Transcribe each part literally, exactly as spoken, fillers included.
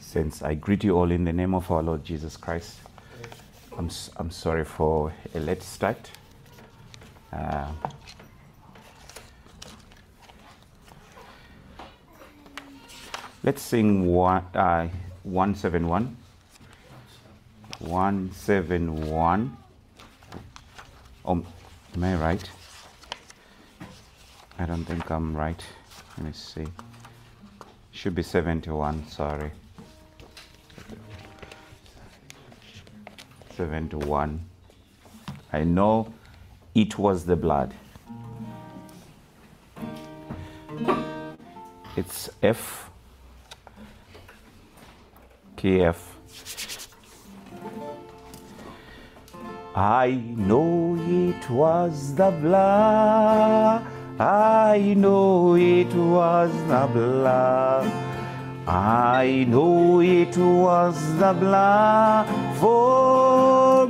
Saints, I greet you all in the name of our Lord Jesus Christ. I'm, s- I'm sorry for a late start. Uh, let's sing one, uh, one seventy-one. one seventy-one. Oh, am I right? I don't think I'm right. Let me see. Should be seventy-one, sorry. seventy-one. I know it was the blood. It's F, K F. I know it was the blood. I know it was the blood. I know it was the blood for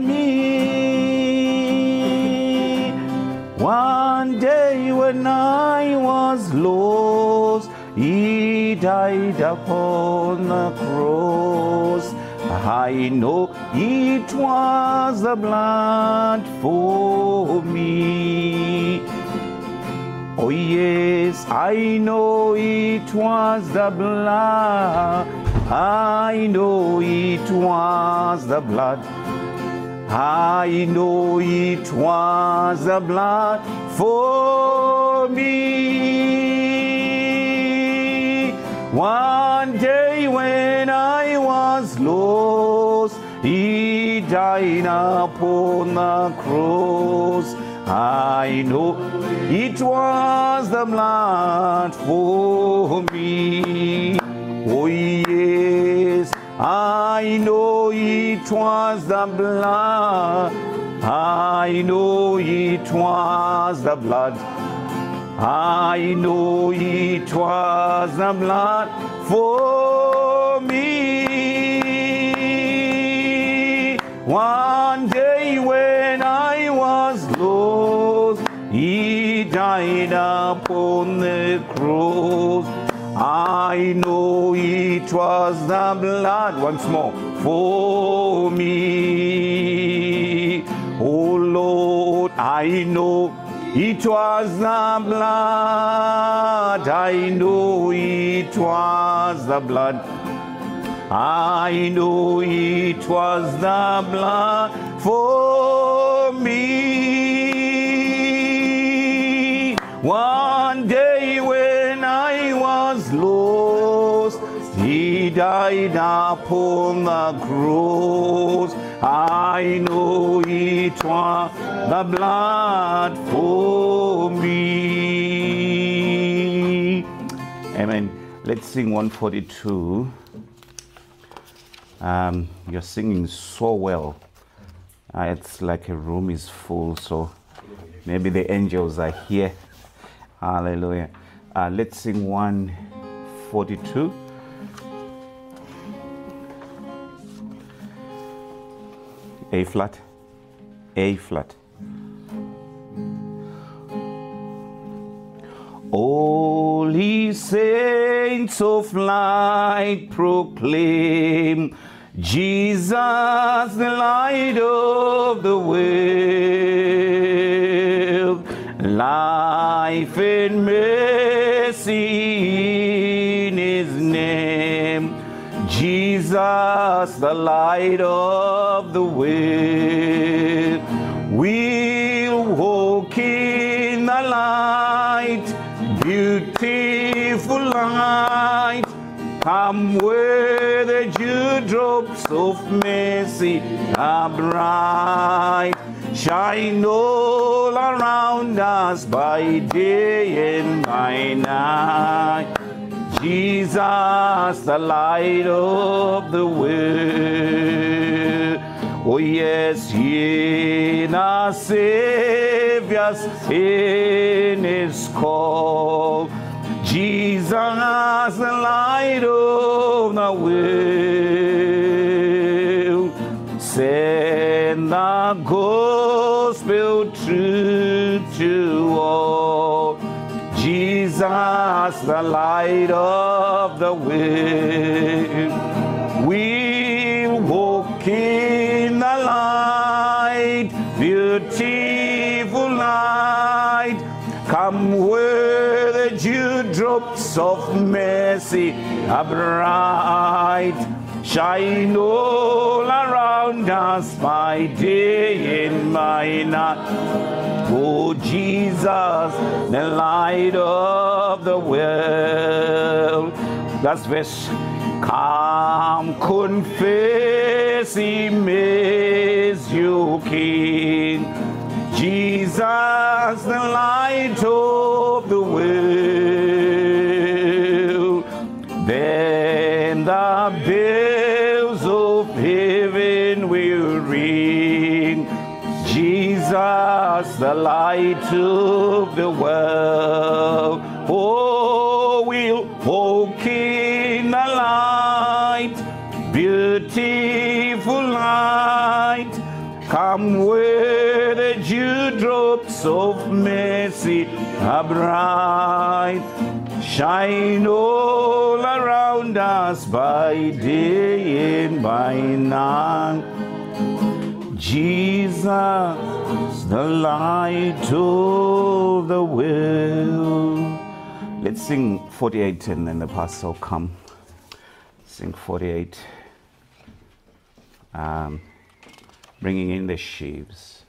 me. One day when I was lost, He died upon the cross. I know it was the blood for me. Oh yes, I know it was the blood. I know it was the blood. I know it was the blood for me. One day when I was lost, He died upon the cross. I know it was the blood for me. Oh yes, I know it was the blood. I know it was the blood. I know it was the blood for me. One day when I was lost, He died upon the cross. I know it was the blood, once more, for me. Oh Lord, I know it was the blood. I know it was the blood. I know it was the blood for me. One day when I was lost, He died upon the cross. I know it was the blood for me. Amen. Let's sing one forty-two. Um, you're singing so well. Uh, it's like a room is full, so maybe the angels are here. Hallelujah. Uh, let's sing one forty-two. A flat. A flat. All ye saints of light proclaim Jesus, the light of the world. Life and mercy in His name. Jesus, the light of the world. We'll walk in the light, beautiful light. Come where the dewdrops of mercy are bright. Shine all around us by day and by night. Jesus, the light of the world. Oh yes, hear the Savior's in His call. Jesus, the light of the world. Send the gospel true to all. Jesus, the light of the world. beautiful light. Come where the dewdrops of mercy are bright. Shine all around us by day and by night. Oh Jesus, the light of the world. That's verse. Come confess him as your King. Jesus, the light of the world. Then the bells of heaven will ring. Jesus, the light of the world. Oh, we'll walk in the light, beautiful light. Come where the dewdrops of mercy are bright. Shine all around us by day and by night. Jesus, the light of the world. Let's sing forty-eight and then the pastor will come. Sing forty-eight. Um, bringing in the sheaves.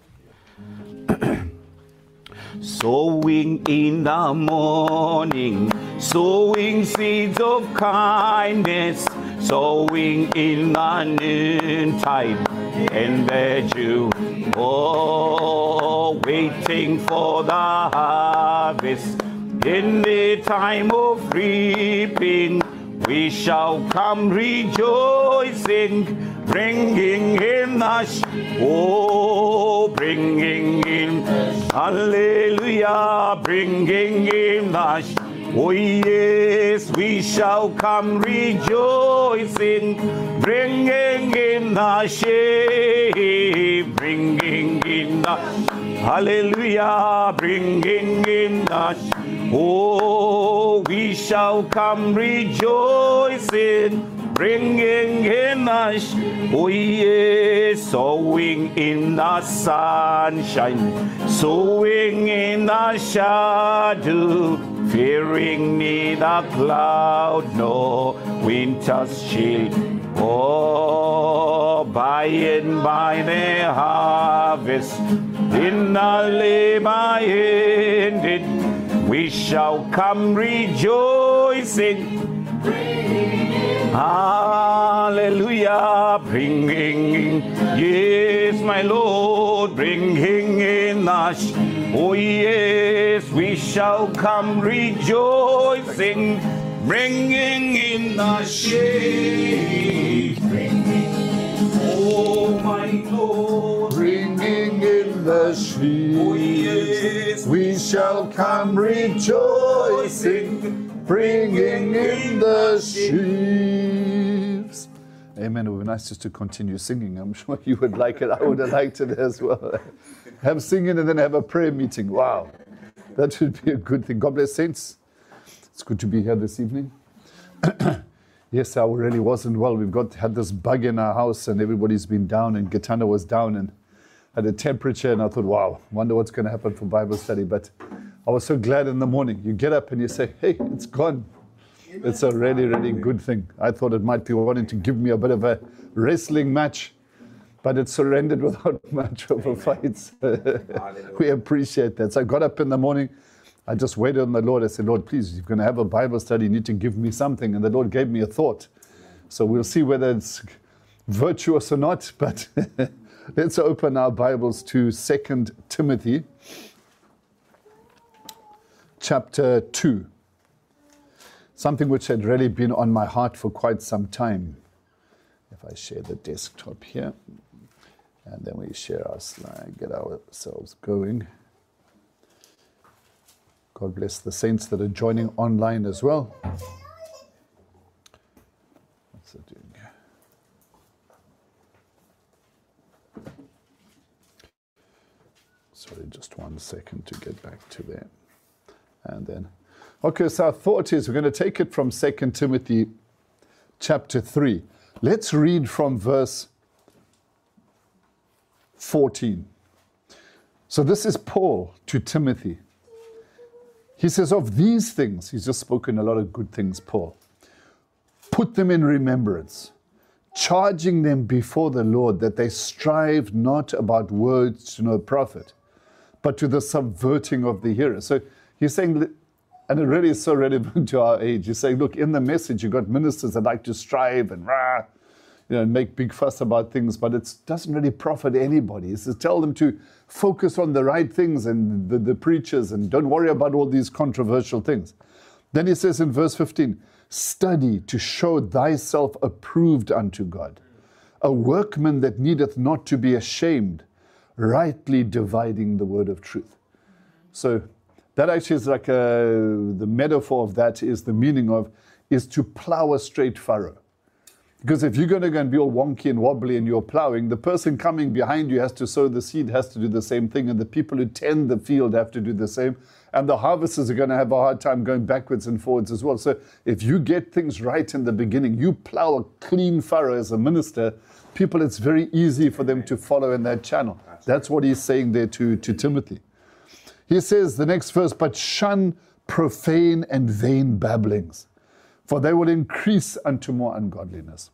Sowing in the morning, sowing seeds of kindness, sowing in the noontide and the dew. Oh, waiting for the harvest. In the time of reaping, we shall come rejoicing, bringing in the sh- oh, bringing in, hallelujah, bringing in the sh- oh yes, we shall come rejoicing, bringing in the shade, bringing in the, hallelujah, bringing in the sh- oh, we shall come rejoicing, bringing in the sh- oh yes, sowing in the sunshine, sowing in the shadow, fearing neither cloud nor winter's chill. Oh, by and by the harvest, in the labor ended, we shall come rejoicing. Hallelujah, bringing, yes, my Lord, bringing in the sh- oh yes, we shall come rejoicing, bringing in the shade. Oh my Lord, bringing in the sheaves. oh yes, we shall come rejoicing, bringing in the sheaves. Amen. It would be nice just to continue singing. I'm sure you would like it. I would have liked it as well. Have singing and then have a prayer meeting. Wow. That would be a good thing. God bless saints. It's good to be here this evening. Yes, I really wasn't well. We've got had this bug in our house and everybody's been down and Gitana was down and had a temperature and I thought, wow, wonder what's going to happen for Bible study. But I was so glad in the morning. You get up and you say, hey, it's gone. It's a really, really good thing. I thought it might be wanting to give me a bit of a wrestling match, but it surrendered without much of a fight. We appreciate that. So I got up in the morning. I just waited on the Lord. I said, Lord, please, you're going to have a Bible study. You need to give me something. And the Lord gave me a thought. So we'll see whether it's virtuous or not. But let's open our Bibles to Second Timothy chapter two. Something which had really been on my heart for quite some time. If I share the desktop here, and then we share our slide, get ourselves going. God bless the saints that are joining online as well. What's it doing here? Sorry, just one second to get back to there. And then, okay, so our thought is we're going to take it from Second Timothy chapter three. Let's read from verse fourteen. So this is Paul to Timothy. He says, of these things, he's just spoken a lot of good things, Paul. Put them in remembrance, charging them before the Lord that they strive not about words to no profit, but to the subverting of the hearer. So he's saying, and it really is so relevant to our age, he's saying, look, in the message, you've got ministers that like to strive and rah, you know, make big fuss about things, but it doesn't really profit anybody. He says, tell them to focus on the right things and the, the preachers, and don't worry about all these controversial things. Then he says in verse fifteen, study to show thyself approved unto God, a workman that needeth not to be ashamed, rightly dividing the word of truth. So that actually is like a, the metaphor of that is the meaning of, is to plow a straight furrow. Because if you're going to go and be all wonky and wobbly and you're plowing, the person coming behind you has to sow the seed, has to do the same thing, and the people who tend the field have to do the same, and the harvesters are going to have a hard time going backwards and forwards as well. So if you get things right in the beginning, you plow a clean furrow as a minister, people, it's very easy for them to follow in that channel. That's what he's saying there to, to Timothy. He says, the next verse, but shun profane and vain babblings, for they will increase unto more ungodliness.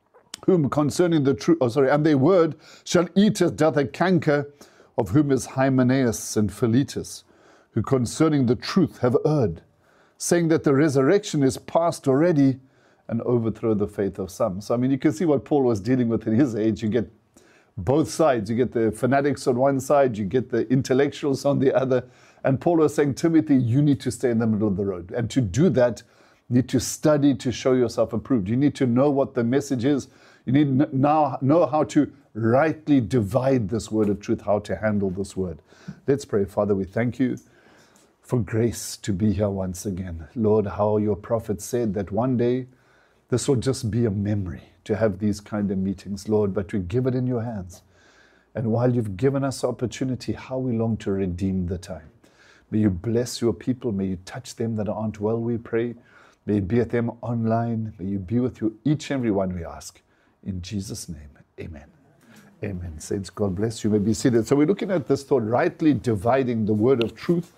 Whom concerning the truth, oh sorry, and their word shall eat as doth a canker, of whom is Hymenaeus and Philetus, who concerning the truth have erred, saying that the resurrection is past already, and overthrow the faith of some. So I mean, you can see what Paul was dealing with in his age. You get both sides. You get the fanatics on one side, you get the intellectuals on the other. And Paul was saying, Timothy, you need to stay in the middle of the road. And to do that, you need to study to show yourself approved. You need to know what the message is. You need to now know how to rightly divide this word of truth, how to handle this word. Let's pray. Father, we thank you for grace to be here once again. Lord, how your prophet said that one day this will just be a memory to have these kind of meetings, Lord, but we give it in your hands. And while you've given us opportunity, how we long to redeem the time. May you bless your people. May you touch them that aren't well, we pray. May you be with them online. May you be with you, each and every one, we ask. In Jesus' name, amen. Amen. Saints, God bless you. You may be seated. So we're looking at this thought, rightly dividing the word of truth,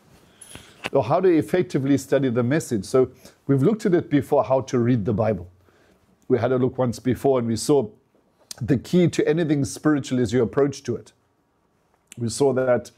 or how to effectively study the message. So we've looked at it before, how to read the Bible. We had a look once before, and we saw the key to anything spiritual is your approach to it. We saw that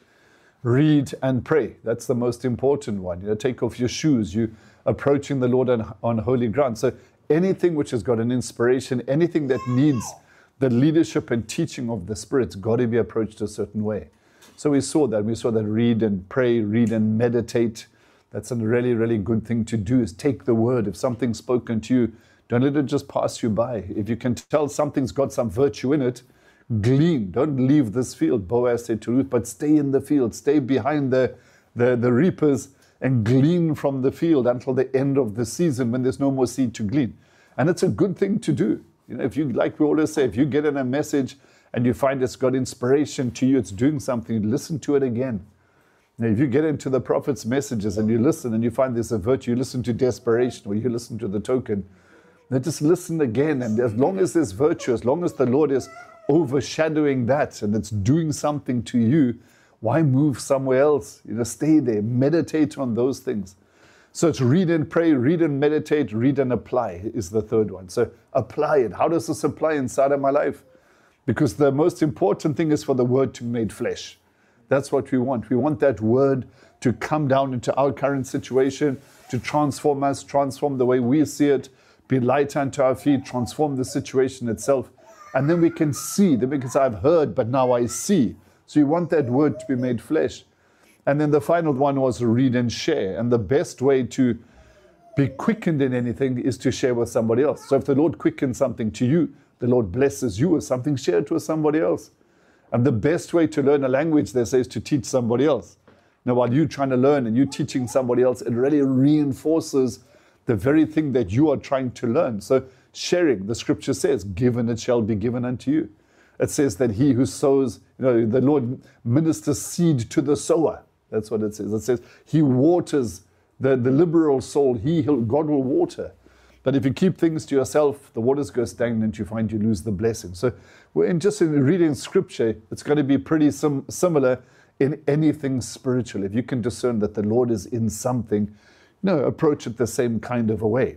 read and pray. That's the most important one. You know, take off your shoes. You approaching the Lord on, on holy ground. So anything which has got an inspiration, anything that needs the leadership and teaching of the Spirit's got to be approached a certain way. So we saw that. We saw that read and pray, read and meditate. That's a really, really good thing to do, is take the word. If something's spoken to you, don't let it just pass you by. If you can tell something's got some virtue in it, glean. Don't leave this field, Boaz said to Ruth, but stay in the field. Stay behind the, the, the reapers and glean from the field until the end of the season when there's no more seed to glean. And it's a good thing to do. You know, if you, like we always say, if you get in a message and you find it's got inspiration to you, it's doing something, listen to it again. Now, if you get into the prophet's messages and you listen and you find there's a virtue, you listen to desperation or you listen to the token, then just listen again. And as long as there's virtue, as long as the Lord is overshadowing that and it's doing something to you, why move somewhere else? You know, stay there, meditate on those things. So it's read and pray, read and meditate, read and apply is the third one. So apply it. How does this apply inside of my life? Because the most important thing is for the word to be made flesh. That's what we want. We want that word to come down into our current situation, to transform us, transform the way we see it, be light unto our feet, transform the situation itself. And then we can see, then we can say, I've heard, but now I see. So you want that word to be made flesh. And then the final one was read and share. And the best way to be quickened in anything is to share with somebody else. So if the Lord quickens something to you, the Lord blesses you with something, share it with somebody else. And the best way to learn a language, they say, is to teach somebody else. Now, while you're trying to learn and you're teaching somebody else, it really reinforces the very thing that you are trying to learn. So sharing, the scripture says, given it shall be given unto you. It says that he who sows, you know, the Lord ministers seed to the sower. That's what it says. It says he waters the, the liberal soul. He, God will water. But if you keep things to yourself, the waters go stagnant, you find you lose the blessing. So we're in just in reading scripture, it's going to be pretty sim- similar in anything spiritual, if you can discern that the Lord is in something, you know, approach it the same kind of a way.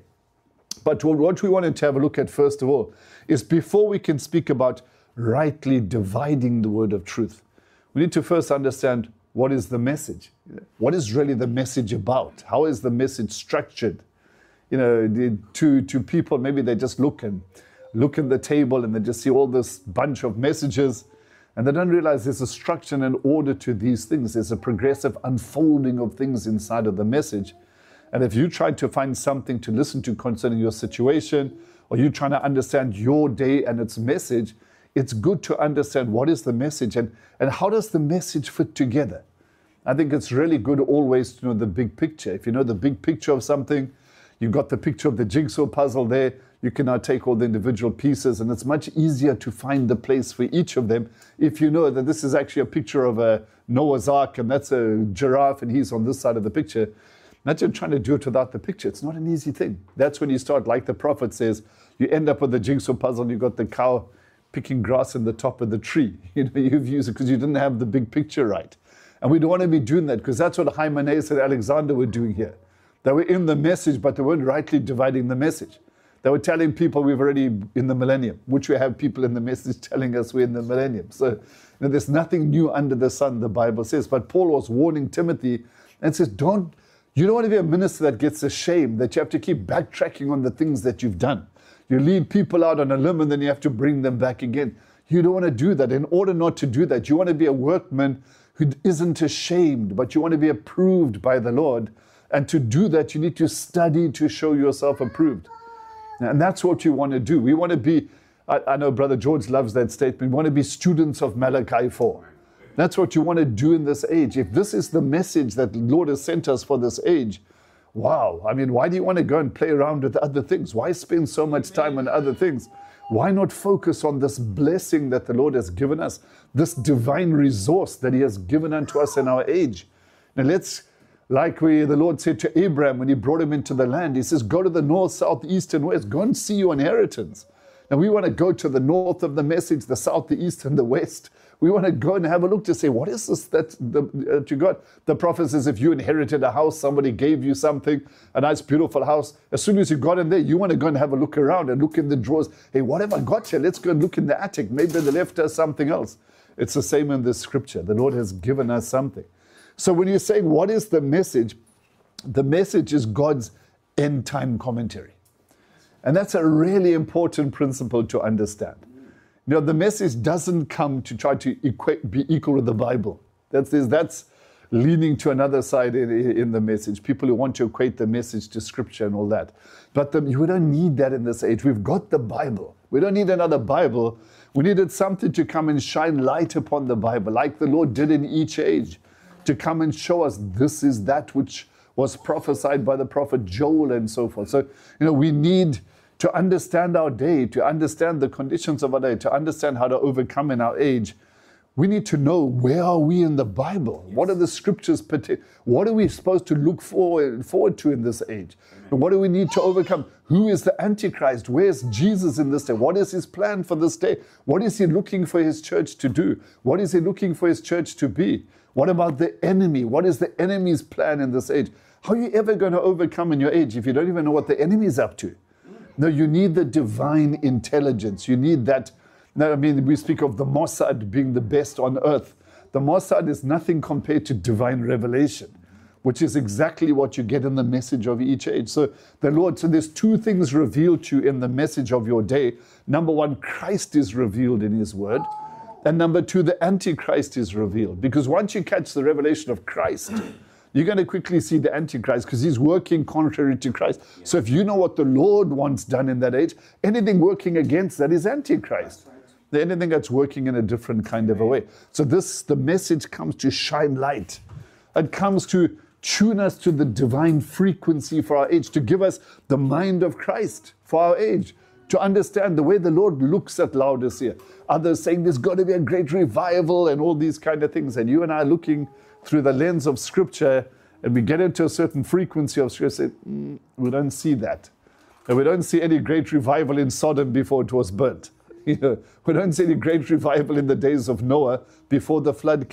But what we wanted to have a look at first of all is, before we can speak about rightly dividing the word of truth, we need to first understand, what is the message? What is really the message about? How is the message structured? You know, to, to people, maybe they just look and look at the table and they just see all this bunch of messages, and they don't realize there's a structure and an order to these things. There's a progressive unfolding of things inside of the message. And if you try to find something to listen to concerning your situation, or you're trying to understand your day and its message, it's good to understand what is the message and, and how does the message fit together. I think it's really good always to know the big picture. If you know the big picture of something, you've got the picture of the jigsaw puzzle there, you can now take all the individual pieces, and it's much easier to find the place for each of them if you know that this is actually a picture of a Noah's Ark, and that's a giraffe, and he's on this side of the picture. Not just trying to do it without the picture. It's not an easy thing. That's when you start, like the prophet says, you end up with the jigsaw puzzle, and you've got the cow picking grass in the top of the tree. You know, you've used it because you didn't have the big picture right. And we don't want to be doing that, because that's what Hymenaeus and Alexander were doing here. They were in the message, but they weren't rightly dividing the message. They were telling people we've already in the millennium, which we have people in the message telling us we're in the millennium. So, you know, there's nothing new under the sun, the Bible says. But Paul was warning Timothy and says, don't, you don't want to be a minister that gets ashamed, that you have to keep backtracking on the things that you've done. You lead people out on a limb and then you have to bring them back again. You don't want to do that. In order not to do that, you want to be a workman who isn't ashamed, but you want to be approved by the Lord. And to do that, you need to study to show yourself approved. And that's what you want to do. We want to be, I, I know Brother George loves that statement, we want to be students of Malachi four. That's what you want to do in this age. If this is the message that the Lord has sent us for this age, wow. I mean, why do you want to go and play around with other things? Why spend so much time on other things? Why not focus on this blessing that the Lord has given us, this divine resource that He has given unto us in our age? Now let's, like we, the Lord said to Abraham when He brought him into the land, He says, go to the north, south, east, and west. Go and see your inheritance. Now we want to go to the north of the message, the south, the east, and the west. We want to go and have a look to say, what is this that, the, that you got? The prophet says, if you inherited a house, somebody gave you something, a nice, beautiful house. As soon as you got in there, you want to go and have a look around and look in the drawers. Hey, what have I got here? Let's go and look in the attic. Maybe they left us something else. It's the same in this scripture. The Lord has given us something. So when you're saying, what is the message? The message is God's end time commentary. And that's a really important principle to understand. You know, the message doesn't come to try to equate, be equal with the Bible. That's, that's leaning to another side in, in the message. People who want to equate the message to Scripture and all that. But the, we don't need that in this age. We've got the Bible. We don't need another Bible. We needed something to come and shine light upon the Bible, like the Lord did in each age, to come and show us this is that which was prophesied by the prophet Joel and so forth. So, you know, we need to understand our day, to understand the conditions of our day, to understand how to overcome in our age. We need to know, where are we in the Bible? Yes. What are the scriptures? What are we supposed to look forward, forward to in this age? And what do we need to overcome? Who is the Antichrist? Where's Jesus in this day? What is His plan for this day? What is He looking for His church to do? What is He looking for His church to be? What about the enemy? What is the enemy's plan in this age? How are you ever going to overcome in your age if you don't even know what the enemy is up to? No, you need the divine intelligence. You need that. Now, I mean, we speak of the Mossad being the best on earth. The Mossad is nothing compared to divine revelation, which is exactly what you get in the message of each age. So the Lord, so there's two things revealed to you in the message of your day. Number one, Christ is revealed in His word. And number two, the Antichrist is revealed. Because once you catch the revelation of Christ, you're going to quickly see the Antichrist, because he's working contrary to Christ. Yeah. So if you know what the Lord wants done in that age, anything working against that is Antichrist. Right. Anything that's working in a different kind of a way. So this, the message comes to shine light. It comes to tune us to the divine frequency for our age, to give us the mind of Christ for our age, to understand the way the Lord looks at Laodicea. Others saying there's got to be a great revival and all these kind of things. And you and I are looking through the lens of Scripture, and we get into a certain frequency of Scripture, say, mm, we don't see that. And we don't see any great revival in Sodom before it was burnt. You know, we don't see any great revival in the days of Noah before the flood came.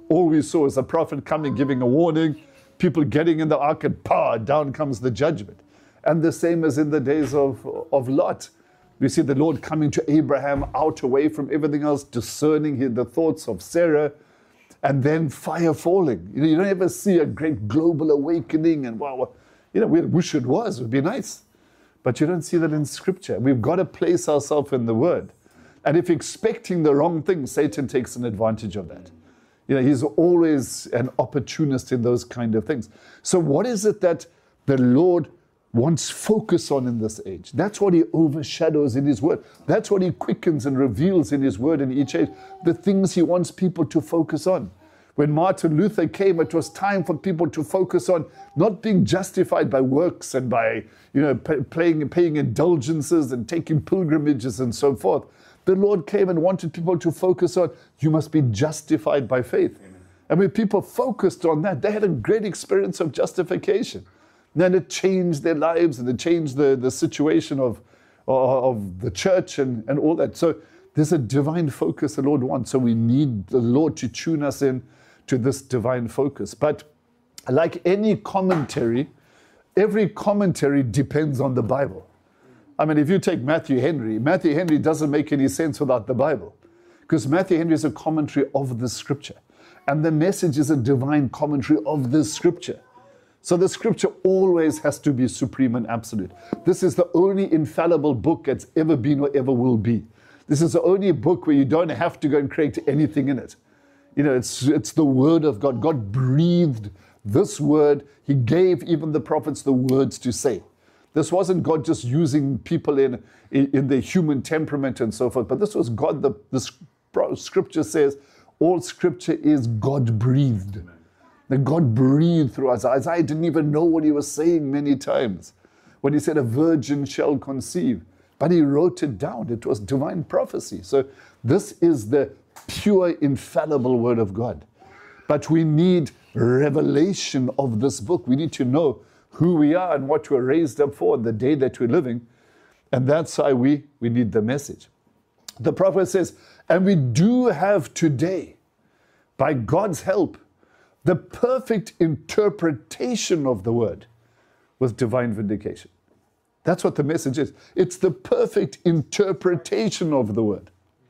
All we saw is a prophet coming, giving a warning, people getting in the ark, and pow, down comes the judgment. And the same as in the days of, of Lot. We see the Lord coming to Abraham out away from everything else, discerning the thoughts of Sarah, and then fire falling. You know, you don't ever see a great global awakening, and wow, you know, we wish it was, it would be nice. But you don't see that in Scripture. We've got to place ourselves in the Word. And if expecting the wrong thing, Satan takes an advantage of that. You know, he's always an opportunist in those kind of things. So what is it that the Lord wants focus on in this age? That's what he overshadows in his word. That's what he quickens and reveals in his word in each age. The things he wants people to focus on. When Martin Luther came, it was time for people to focus on not being justified by works and by, you know, pay, paying, paying indulgences and taking pilgrimages and so forth. The Lord came and wanted people to focus on, you must be justified by faith. Amen. And when people focused on that, they had a great experience of justification. Then it changed their lives, and it changed the, the situation of, of the church and, and all that. So there's a divine focus the Lord wants. So we need the Lord to tune us in to this divine focus. But like any commentary, every commentary depends on the Bible. I mean, if you take Matthew Henry, Matthew Henry doesn't make any sense without the Bible. Because Matthew Henry is a commentary of the Scripture. And the Message is a divine commentary of the Scripture. So the Scripture always has to be supreme and absolute. This is the only infallible book that's ever been or ever will be. This is the only book where you don't have to go and create anything in it. You know, it's, it's the Word of God. God breathed this Word. He gave even the prophets the words to say. This wasn't God just using people in, in, in their human temperament and so forth, but this was God. The, the Scripture says all Scripture is God-breathed. That God breathed through Isaiah. Isaiah didn't even know what he was saying many times when he said, a virgin shall conceive. But he wrote it down. It was divine prophecy. So this is the pure, infallible Word of God. But we need revelation of this book. We need to know who we are and what we're raised up for, the day that we're living. And that's why we, we need the Message. The prophet says, and we do have today, by God's help, the perfect interpretation of the Word with divine vindication. That's what the Message is. It's the perfect interpretation of the Word.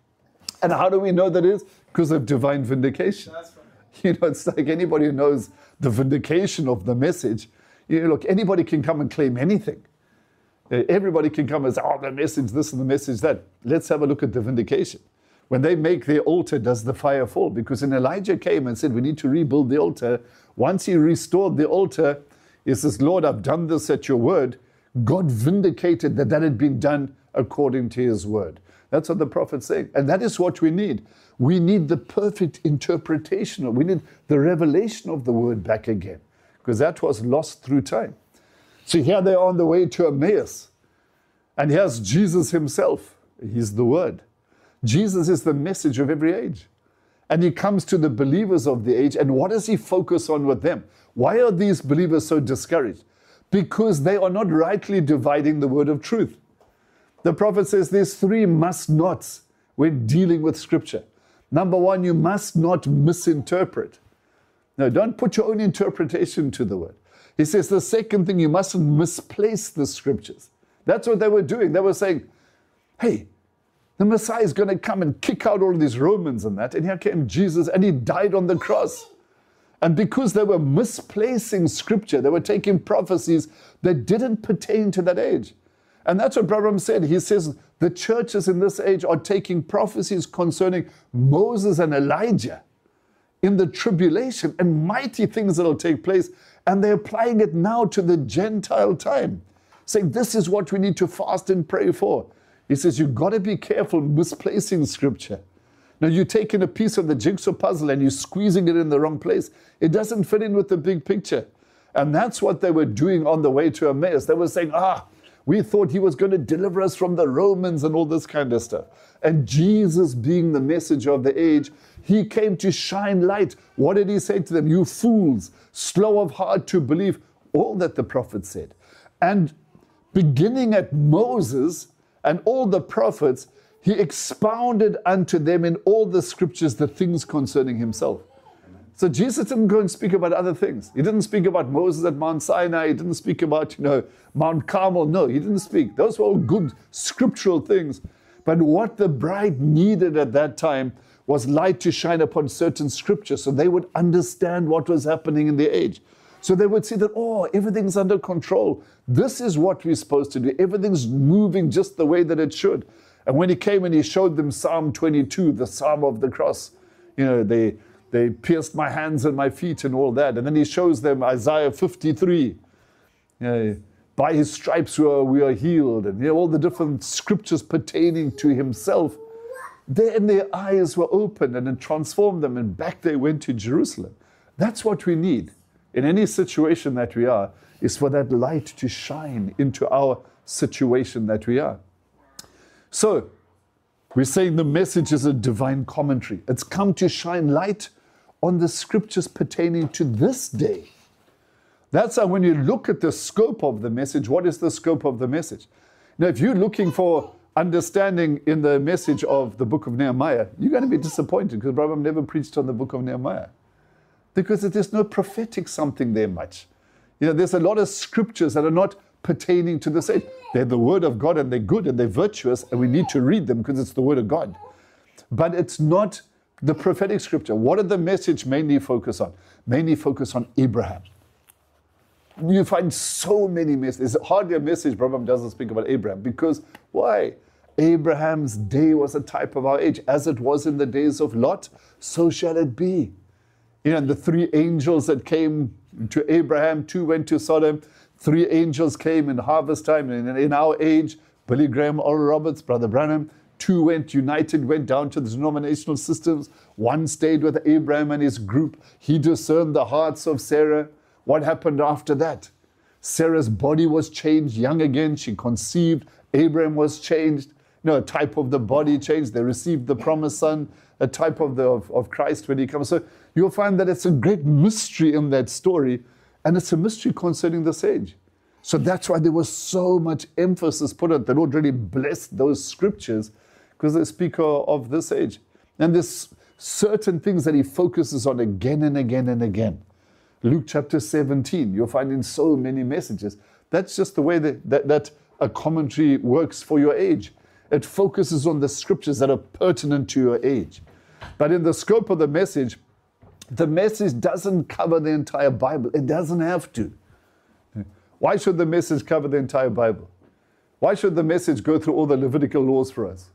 And how do we know that is? Because of divine vindication. That's right. You know, it's like anybody who knows the vindication of the Message. You know, look, anybody can come and claim anything. Uh, everybody can come and say, oh, the Message this and the Message that. Let's have a look at the vindication. When they make their altar, does the fire fall? Because when Elijah came and said, we need to rebuild the altar, once he restored the altar, he says, Lord, I've done this at your word. God vindicated that that had been done according to his word. That's what the prophet's saying. And that is what we need. We need the perfect interpretation. We need the revelation of the word back again, because that was lost through time. So here they are on the way to Emmaus. And here's Jesus himself. He's the word. Jesus is the message of every age. And he comes to the believers of the age. And what does he focus on with them? Why are these believers so discouraged? Because they are not rightly dividing the word of truth. The prophet says there's three must nots when dealing with Scripture. Number one, you must not misinterpret. No, don't put your own interpretation to the word. He says the second thing, you mustn't misplace the Scriptures. That's what they were doing. They were saying, hey, the Messiah is going to come and kick out all these Romans and that. And here came Jesus, and he died on the cross. And because they were misplacing Scripture, they were taking prophecies that didn't pertain to that age. And that's what Branham said. He says the churches in this age are taking prophecies concerning Moses and Elijah in the tribulation and mighty things that will take place. And they're applying it now to the Gentile time, saying this is what we need to fast and pray for. He says, you've got to be careful misplacing Scripture. Now, you're taking a piece of the jigsaw puzzle and you're squeezing it in the wrong place. It doesn't fit in with the big picture. And that's what they were doing on the way to Emmaus. They were saying, ah, we thought he was going to deliver us from the Romans and all this kind of stuff. And Jesus, being the messenger of the age, he came to shine light. What did he say to them? You fools, slow of heart to believe all that the prophet said. And beginning at Moses and all the prophets, he expounded unto them in all the Scriptures the things concerning himself. So Jesus didn't go and speak about other things. He didn't speak about Moses at Mount Sinai. He didn't speak about, you know, Mount Carmel. No, he didn't speak. Those were all good scriptural things. But what the bride needed at that time was light to shine upon certain scriptures so they would understand what was happening in the age. So they would see that, oh, everything's under control. This is what we're supposed to do. Everything's moving just the way that it should. And when he came and he showed them Psalm twenty-two, the Psalm of the cross, you know, they, they pierced my hands and my feet and all that. And then he shows them Isaiah fifty-three. You know, by his stripes we are, we are healed. And you know, all the different scriptures pertaining to himself. Then their eyes were opened and it transformed them. And back they went to Jerusalem. That's what we need in any situation that we are, is for that light to shine into our situation that we are. So, we're saying the message is a divine commentary. It's come to shine light on the scriptures pertaining to this day. That's how when you look at the scope of the message, what is the scope of the message? Now, if you're looking for understanding in the message of the book of Nehemiah, you're going to be disappointed because Brother never preached on the book of Nehemiah. Because there's no prophetic something there much. You know, there's a lot of scriptures that are not pertaining to this age. They're the word of God and they're good and they're virtuous and we need to read them because it's the word of God. But it's not the prophetic scripture. What did the message mainly focus on? Mainly focus on Abraham. You find so many messages. There's hardly a message Brother doesn't speak about Abraham. Because why? Abraham's day was a type of our age. As it was in the days of Lot, so shall it be. You know, and the three angels that came to Abraham, two went to Sodom, three angels came in harvest time. And in our age, Billy Graham, Oral Roberts, Brother Branham, two went united, went down to the denominational systems. One stayed with Abraham and his group. He discerned the hearts of Sarah. What happened after that? Sarah's body was changed, young again. She conceived. Abraham was changed. You know, a type of the body changed. They received the promised son, a type of, the, of, of Christ when he comes. So you'll find that it's a great mystery in that story, and it's a mystery concerning this age. So that's why there was so much emphasis put on it. The Lord really blessed those scriptures because they speak of, of this age. And there's certain things that he focuses on again and again and again. Luke chapter seventeen, you'll find in so many messages. That's just the way that, that, that a commentary works for your age. It focuses on the scriptures that are pertinent to your age. But in the scope of the message, the message doesn't cover the entire Bible. It doesn't have to. Why should the message cover the entire Bible? Why should the message go through all the Levitical laws for us?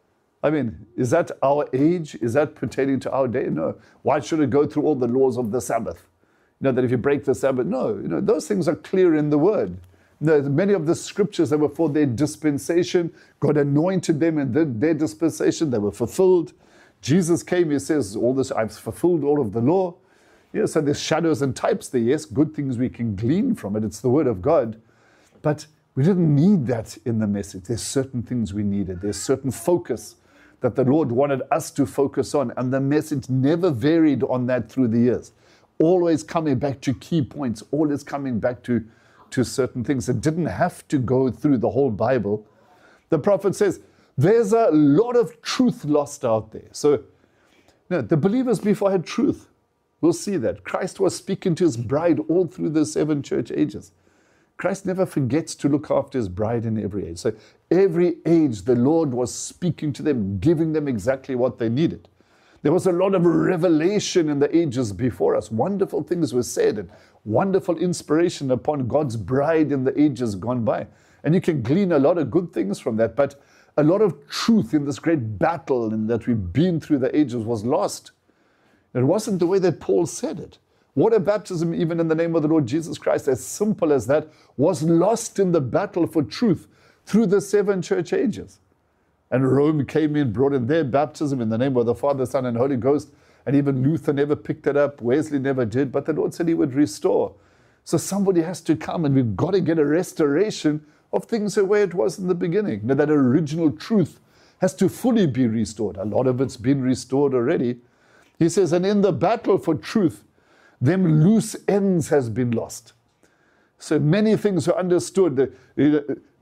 I mean, is that our age? Is that pertaining to our day? No. Why should it go through all the laws of the Sabbath? You know, that if you break the Sabbath, no. You know, those things are clear in the Word. No, many of the scriptures that were for their dispensation, God anointed them in their, their dispensation, they were fulfilled. Jesus came, he says, all this, I've fulfilled all of the law. Yeah, so there's shadows and types there, yes, good things we can glean from it. It's the word of God. But we didn't need that in the message. There's certain things we needed. There's certain focus that the Lord wanted us to focus on. And the message never varied on that through the years. Always coming back to key points, always coming back to to certain things. It didn't have to go through the whole Bible. The prophet says, there's a lot of truth lost out there. So, you know, the believers before had truth. We'll see that. Christ was speaking to his bride all through the seven church ages. Christ never forgets to look after his bride in every age. So every age the Lord was speaking to them, giving them exactly what they needed. There was a lot of revelation in the ages before us. Wonderful things were said and wonderful inspiration upon God's bride in the ages gone by. And you can glean a lot of good things from that. But a lot of truth in this great battle in that we've been through the ages was lost. It wasn't the way that Paul said it. Water baptism, even in the name of the Lord Jesus Christ, as simple as that, was lost in the battle for truth through the seven church ages. And Rome came in, brought in their baptism in the name of the Father, Son, and Holy Ghost. And even Luther never picked it up. Wesley never did. But the Lord said he would restore. So somebody has to come, and we've got to get a restoration of things the way it was in the beginning. Now, that original truth has to fully be restored. A lot of it's been restored already. He says, and in the battle for truth, them loose ends has been lost. So many things are understood.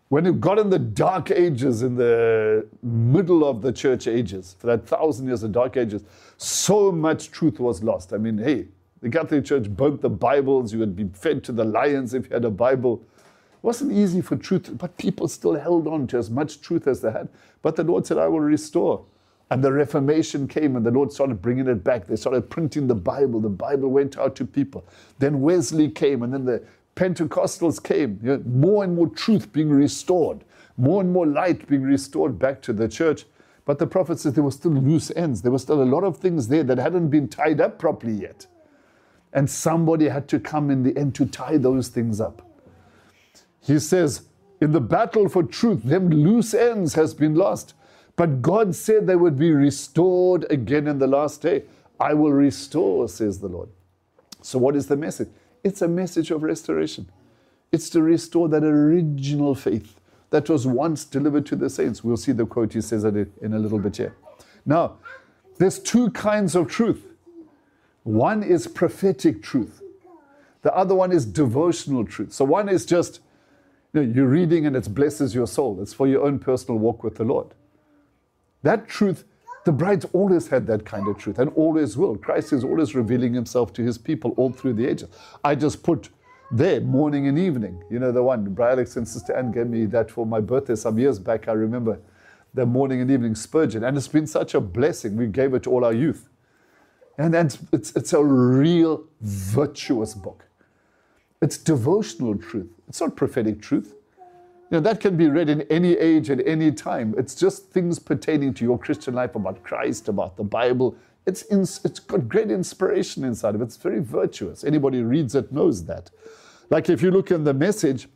When it got in the dark ages, in the middle of the church ages, for that thousand years of dark ages, so much truth was lost. I mean, hey, the Catholic Church burnt the Bibles. You would be fed to the lions if you had a Bible. It wasn't easy for truth, but people still held on to as much truth as they had. But the Lord said, I will restore. And the Reformation came, and the Lord started bringing it back. They started printing the Bible. The Bible went out to people. Then Wesley came, and then the Pentecostals came. You know, more and more truth being restored. More and more light being restored back to the church. But the prophet says there were still loose ends. There were still a lot of things there that hadn't been tied up properly yet. And somebody had to come in the end to tie those things up. He says, in the battle for truth, them loose ends has been lost. But God said they would be restored again in the last day. I will restore, says the Lord. So what is the message? It's a message of restoration. It's to restore that original faith that was once delivered to the saints. We'll see the quote, he says it in a little bit here. Now, there's two kinds of truth. One is prophetic truth. The other one is devotional truth. So one is just, you know, you're reading and it blesses your soul. It's for your own personal walk with the Lord. That truth, the bride's always had that kind of truth and always will. Christ is always revealing himself to his people all through the ages. I just put there morning and evening. You know the one, Brother Alex and Sister Anne gave me that for my birthday some years back. I remember the morning and evening Spurgeon. And it's been such a blessing. We gave it to all our youth. And it's, it's, it's a real virtuous book. It's devotional truth. It's not prophetic truth. You know, that can be read in any age at any time. It's just things pertaining to your Christian life, about Christ, about the Bible. It's, in, it's got great inspiration inside of it. It's very virtuous. Anybody who reads it knows that. Like if you look in the Message,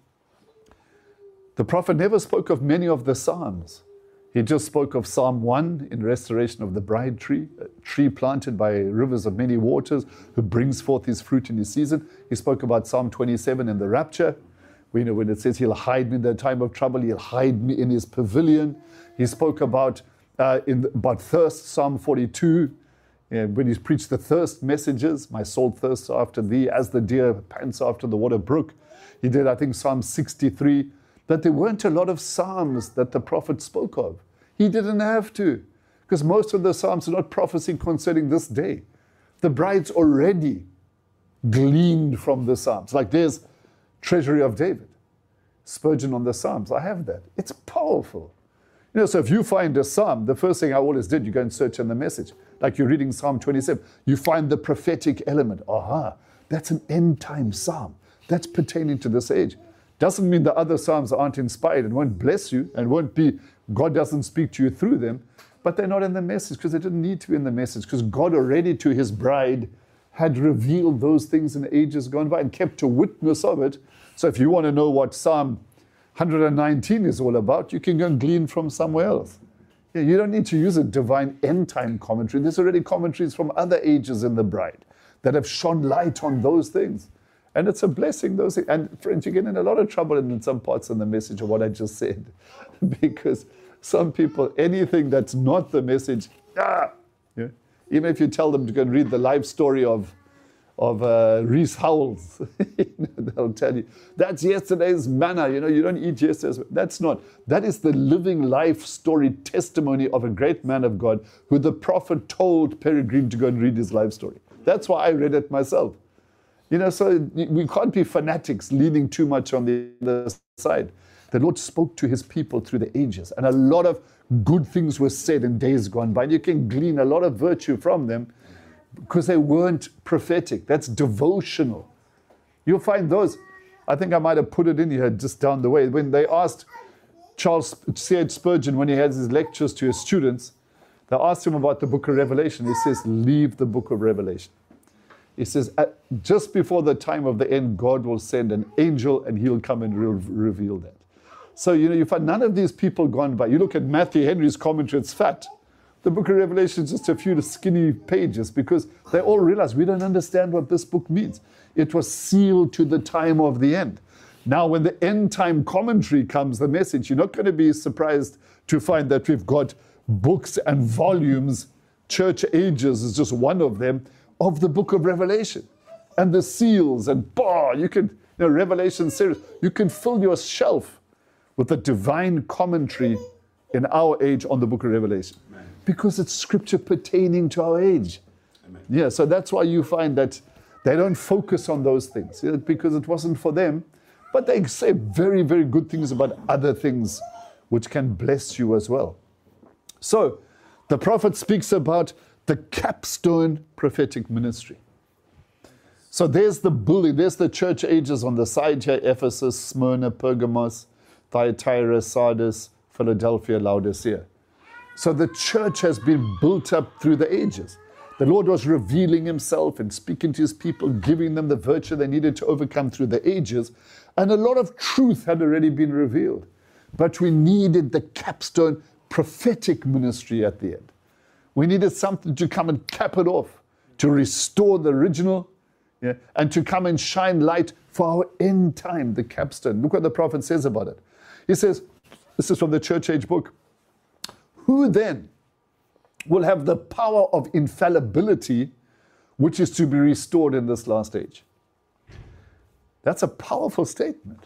the prophet never spoke of many of the Psalms. He just spoke of Psalm one in restoration of the bride tree, a tree planted by rivers of many waters, who brings forth his fruit in his season. He spoke about Psalm twenty-seven in the rapture. We know when it says he'll hide me in the time of trouble, he'll hide me in his pavilion. He spoke about uh, in about thirst, Psalm forty-two, uh, when he's preached the thirst messages. My soul thirsts after thee, as the deer pants after the water brook. He did, I think, Psalm sixty-three. That there weren't a lot of Psalms that the prophet spoke of. He didn't have to, because most of the Psalms are not prophesying concerning this day. The bride's already gleaned from the Psalms. Like there's Treasury of David, Spurgeon on the Psalms. I have that. It's powerful. You know, so if you find a Psalm, the first thing I always did, you go and search in the Message. Like you're reading Psalm twenty-seven, you find the prophetic element. Aha, that's an end time Psalm. That's pertaining to this age. Doesn't mean the other Psalms aren't inspired and won't bless you and won't be, God doesn't speak to you through them, but they're not in the Message because they didn't need to be in the Message, because God already to his bride had revealed those things in ages gone by and kept a witness of it. So if you want to know what Psalm one nineteen is all about, you can go and glean from somewhere else. Yeah, you don't need to use a divine end-time commentary. There's already commentaries from other ages in the bride that have shone light on those things. And it's a blessing, those things. And friends, you get in a lot of trouble in some parts in the Message of what I just said. Because some people, anything that's not the Message, ah, yeah. Even if you tell them to go and read the life story of, of uh, Rees Howells, they'll tell you, that's yesterday's manna, you know, you don't eat yesterday's. That's not. That is the living life story testimony of a great man of God who the prophet told Peregrine to go and read his life story. That's why I read it myself. You know, so we can't be fanatics leaning too much on the other side. The Lord spoke to his people through the ages, and a lot of good things were said in days gone by. And you can glean a lot of virtue from them because they weren't prophetic. That's devotional. You'll find those. I think I might have put it in here just down the way. When they asked Charles C H Spurgeon, when he had his lectures to his students, they asked him about the book of Revelation. He says, leave the book of Revelation. He says, just before the time of the end, God will send an angel and he'll come and re- reveal that. So, you know, you find none of these people gone by. You look at Matthew Henry's commentary, it's fat. The book of Revelation is just a few skinny pages because they all realize we don't understand what this book means. It was sealed to the time of the end. Now, when the end time commentary comes, the Message, you're not going to be surprised to find that we've got books and volumes. Church Ages is just one of them, of the book of Revelation. And the seals and, bah, you can, you know, Revelation series, you can fill your shelf with the divine commentary in our age on the book of Revelation? Amen. Because it's scripture pertaining to our age. Amen. Yeah, so that's why you find that they don't focus on those things, yeah, because it wasn't for them. But they say very, very good things about other things which can bless you as well. So the prophet speaks about the capstone prophetic ministry. So there's the building, there's the church ages on the side here: Ephesus, Smyrna, Pergamos, Thyatira, Sardis, Philadelphia, Laodicea. So the church has been built up through the ages. The Lord was revealing himself and speaking to his people, giving them the virtue they needed to overcome through the ages. And a lot of truth had already been revealed. But we needed the capstone prophetic ministry at the end. We needed something to come and cap it off, to restore the original, yeah, and to come and shine light for our end time, the capstone. Look what the prophet says about it. He says, this is from the church age book, who then will have the power of infallibility, which is to be restored in this last age? That's a powerful statement.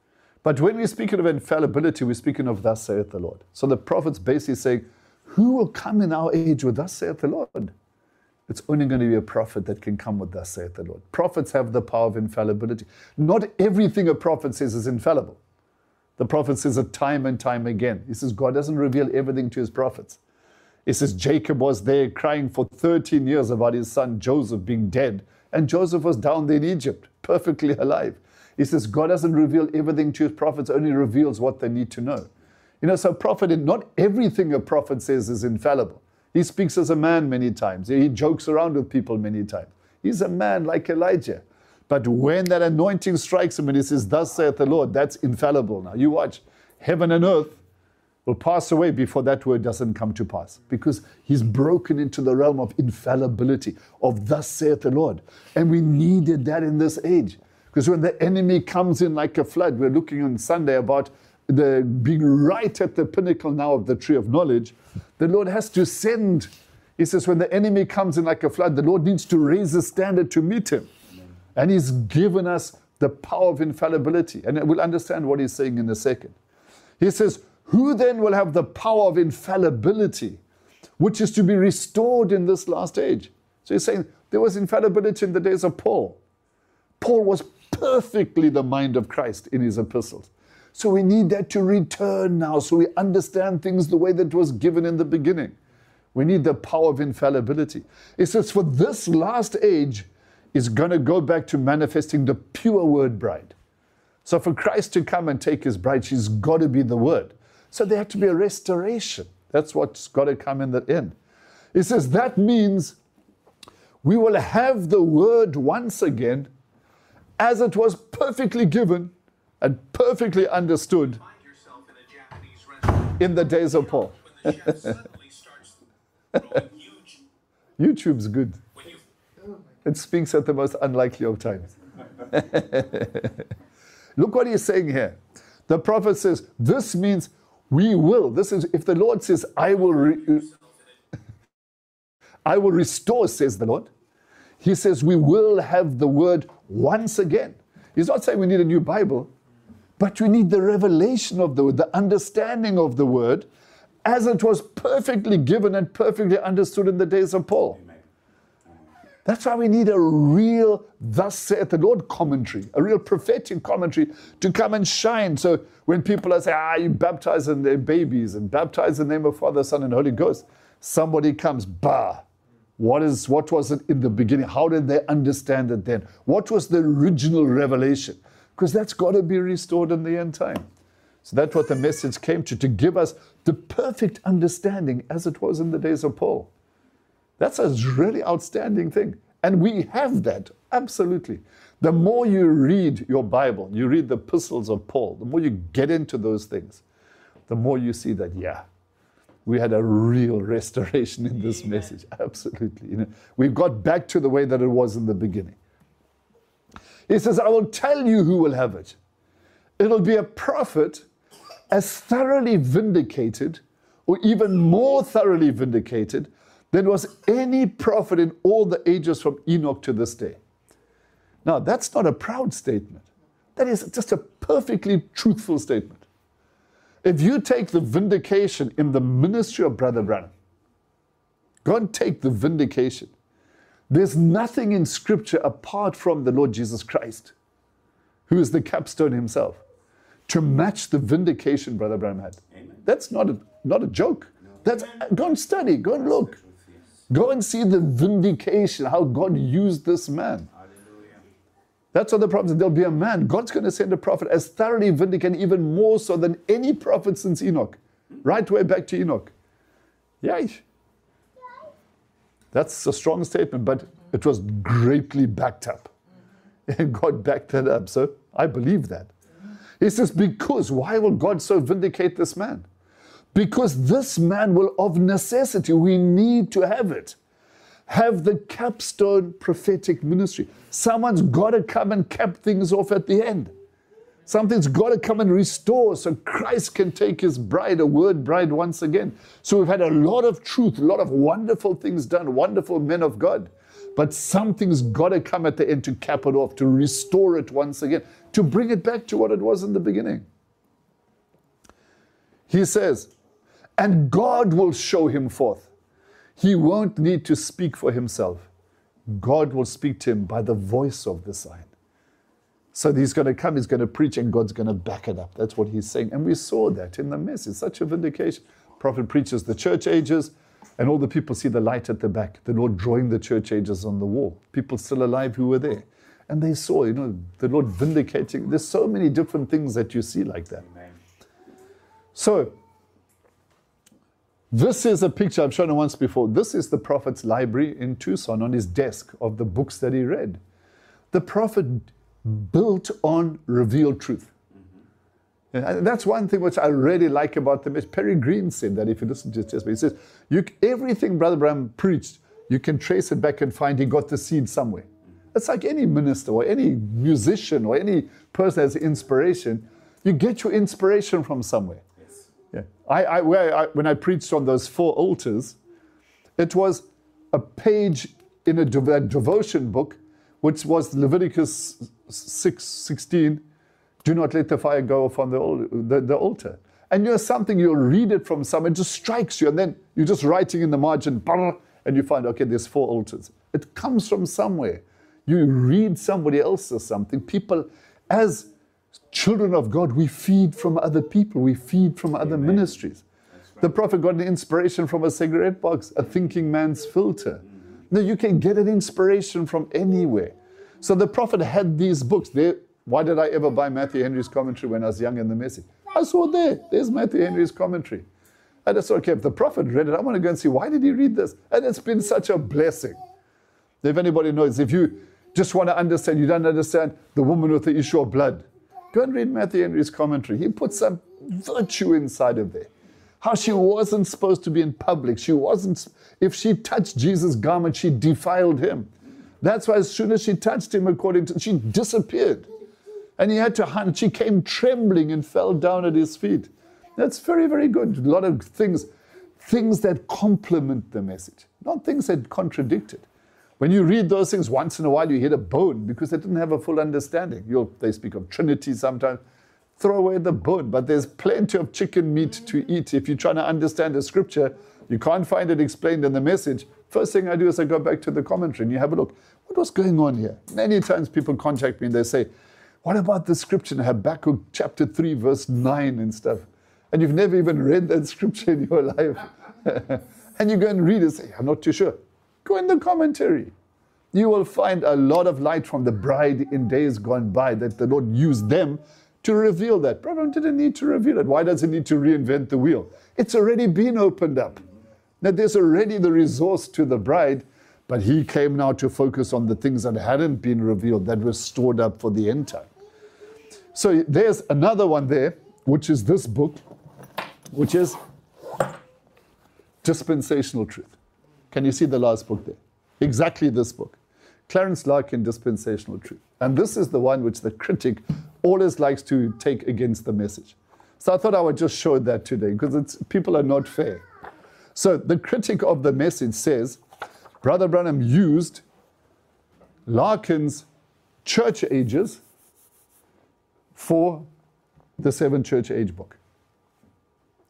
But when we're speaking of infallibility, we're speaking of thus saith the Lord. So the prophet's basically saying, who will come in our age with thus saith the Lord? It's only going to be a prophet that can come with thus saith the Lord. Prophets have the power of infallibility. Not everything a prophet says is infallible. The prophet says it time and time again. He says God doesn't reveal everything to his prophets. He says Jacob was there crying for thirteen years about his son Joseph being dead. And Joseph was down there in Egypt, perfectly alive. He says God doesn't reveal everything to his prophets, only reveals what they need to know. You know, so prophet, not everything a prophet says is infallible. He speaks as a man many times. He jokes around with people many times. He's a man like Elijah. But when that anointing strikes him and he says, thus saith the Lord, that's infallible. Now you watch, heaven and earth will pass away before that word doesn't come to pass. Because he's broken into the realm of infallibility, of thus saith the Lord. And we needed that in this age. Because when the enemy comes in like a flood, we're looking on Sunday about the being right at the pinnacle now of the tree of knowledge, the Lord has to send. He says when the enemy comes in like a flood, the Lord needs to raise a standard to meet him. Amen. And he's given us the power of infallibility. And we'll understand what he's saying in a second. He says, who then will have the power of infallibility, which is to be restored in this last age? So he's saying there was infallibility in the days of Paul. Paul was perfectly the mind of Christ in his epistles. So we need that to return now, so we understand things the way that was given in the beginning. We need the power of infallibility. It says, for this last age is going to go back to manifesting the pure word bride. So for Christ to come and take his bride, she's got to be the word. So there had to be a restoration. That's what's got to come in the end. It says that means we will have the word once again as it was perfectly given and perfectly understood in the days of Paul. YouTube's good. It speaks at the most unlikely of times. Look what he's saying here. The prophet says, this means we will. This is, if the Lord says, I will, re- I will restore, says the Lord. He says, we will have the word once again. He's not saying we need a new Bible. But we need the revelation of the word, the understanding of the word, as it was perfectly given and perfectly understood in the days of Paul. Amen. That's why we need a real thus saith the Lord commentary, a real prophetic commentary to come and shine. So when people are saying, ah, you baptize in their babies and baptize in the name of Father, Son, and Holy Ghost, somebody comes, bah, what is what was it in the beginning? How did they understand it then? What was the original revelation? Because that's got to be restored in the end time. So that's what the message came to, to give us the perfect understanding as it was in the days of Paul. That's a really outstanding thing. And we have that, absolutely. The more you read your Bible, you read the epistles of Paul, the more you get into those things, the more you see that, yeah, we had a real restoration in this message. Absolutely. You know, we got back to the way that it was in the beginning. He says, I will tell you who will have it. It'll be a prophet as thoroughly vindicated, or even more thoroughly vindicated, than was any prophet in all the ages from Enoch to this day. Now, that's not a proud statement. That is just a perfectly truthful statement. If you take the vindication in the ministry of Brother Branham, go and take the vindication. There's nothing in Scripture apart from the Lord Jesus Christ, who is the capstone himself, to match the vindication Brother Branham had. Amen. That's not a, not a joke. No. That's, go and study, go and look. Go and see the vindication, how God used this man. Hallelujah. That's what the prophet said. There'll be a man. God's going to send a prophet as thoroughly vindicated, even more so than any prophet since Enoch. Right way back to Enoch. Yeah. That's a strong statement, but it was greatly backed up. And God backed that up. So I believe that. He says, because, why will God so vindicate this man? Because this man will, of necessity, we need to have it, have the capstone prophetic ministry. Someone's got to come and cap things off at the end. Something's got to come and restore so Christ can take his bride, a word bride, once again. So we've had a lot of truth, a lot of wonderful things done, wonderful men of God. But something's got to come at the end to cap it off, to restore it once again, to bring it back to what it was in the beginning. He says, and God will show him forth. He won't need to speak for himself. God will speak to him by the voice of the sign. So he's going to come, he's going to preach, and God's going to back it up. That's what he's saying. And we saw that in the message, such a vindication. Prophet preaches the church ages, and all the people see the light at the back, the Lord drawing the church ages on the wall. People still alive who were there. And they saw, you know, the Lord vindicating. There's so many different things that you see like that. Amen. So, this is a picture I've shown you once before. This is the prophet's library in Tucson on his desk of the books that he read. The prophet built on revealed truth. Mm-hmm. And that's one thing which I really like about the message. Perry Green said that if you listen to his testimony, he says, you, everything Brother Branham preached, you can trace it back and find he got the seed somewhere. Mm-hmm. It's like any minister or any musician or any person that has inspiration. You get your inspiration from somewhere. Yeah. I, I, where I, when I preached on those four altars, it was a page in a, dev- a devotion book, which was Leviticus six sixteen, do not let the fire go off on the, the, the altar. And you know something, you'll read it from somewhere, it just strikes you, and then you're just writing in the margin, and you find, okay, there's four altars. It comes from somewhere. You read somebody else's something. People, as children of God, we feed from other people. We feed from other Amen. Ministries. Right. The prophet got an inspiration from a cigarette box, a thinking man's filter. Mm-hmm. No, you can get an inspiration from anywhere. So the prophet had these books. There, why did I ever buy Matthew Henry's commentary when I was young in the message? I saw there. There's Matthew Henry's commentary. I just thought, okay, if the prophet read it, I want to go and see, why did he read this? And it's been such a blessing. If anybody knows, if you just want to understand, you don't understand the woman with the issue of blood, go and read Matthew Henry's commentary. He put some virtue inside of there. How she wasn't supposed to be in public. She wasn't, if she touched Jesus' garment, she defiled him. That's why as soon as she touched him, according to, she disappeared. And he had to hunt. She came trembling and fell down at his feet. That's very, very good. A lot of things, things that complement the message, not things that contradict it. When you read those things, once in a while you hit a bone because they didn't have a full understanding. You'll, they speak of Trinity sometimes. Throw away the bone, but there's plenty of chicken meat to eat. If you're trying to understand the scripture, you can't find it explained in the message. First thing I do is I go back to the commentary and you have a look. What was going on here? Many times people contact me and they say, what about the scripture in Habakkuk chapter three, verse nine and stuff? And you've never even read that scripture in your life. And you go and read it and say, I'm not too sure. Go in the commentary. You will find a lot of light from the bride in days gone by that the Lord used them to reveal that. Brother didn't need to reveal it. Why does he need to reinvent the wheel? It's already been opened up. Now there's already the resource to the bride, but he came now to focus on the things that hadn't been revealed, that were stored up for the end time. So there's another one there, which is this book, which is Dispensational Truth. Can you see the last book there? Exactly this book. Clarence Larkin, Dispensational Truth. And this is the one which the critic always likes to take against the message. So I thought I would just show that today, because it's, people are not fair. So the critic of the message says, Brother Branham used Larkin's church ages for the seven church age book.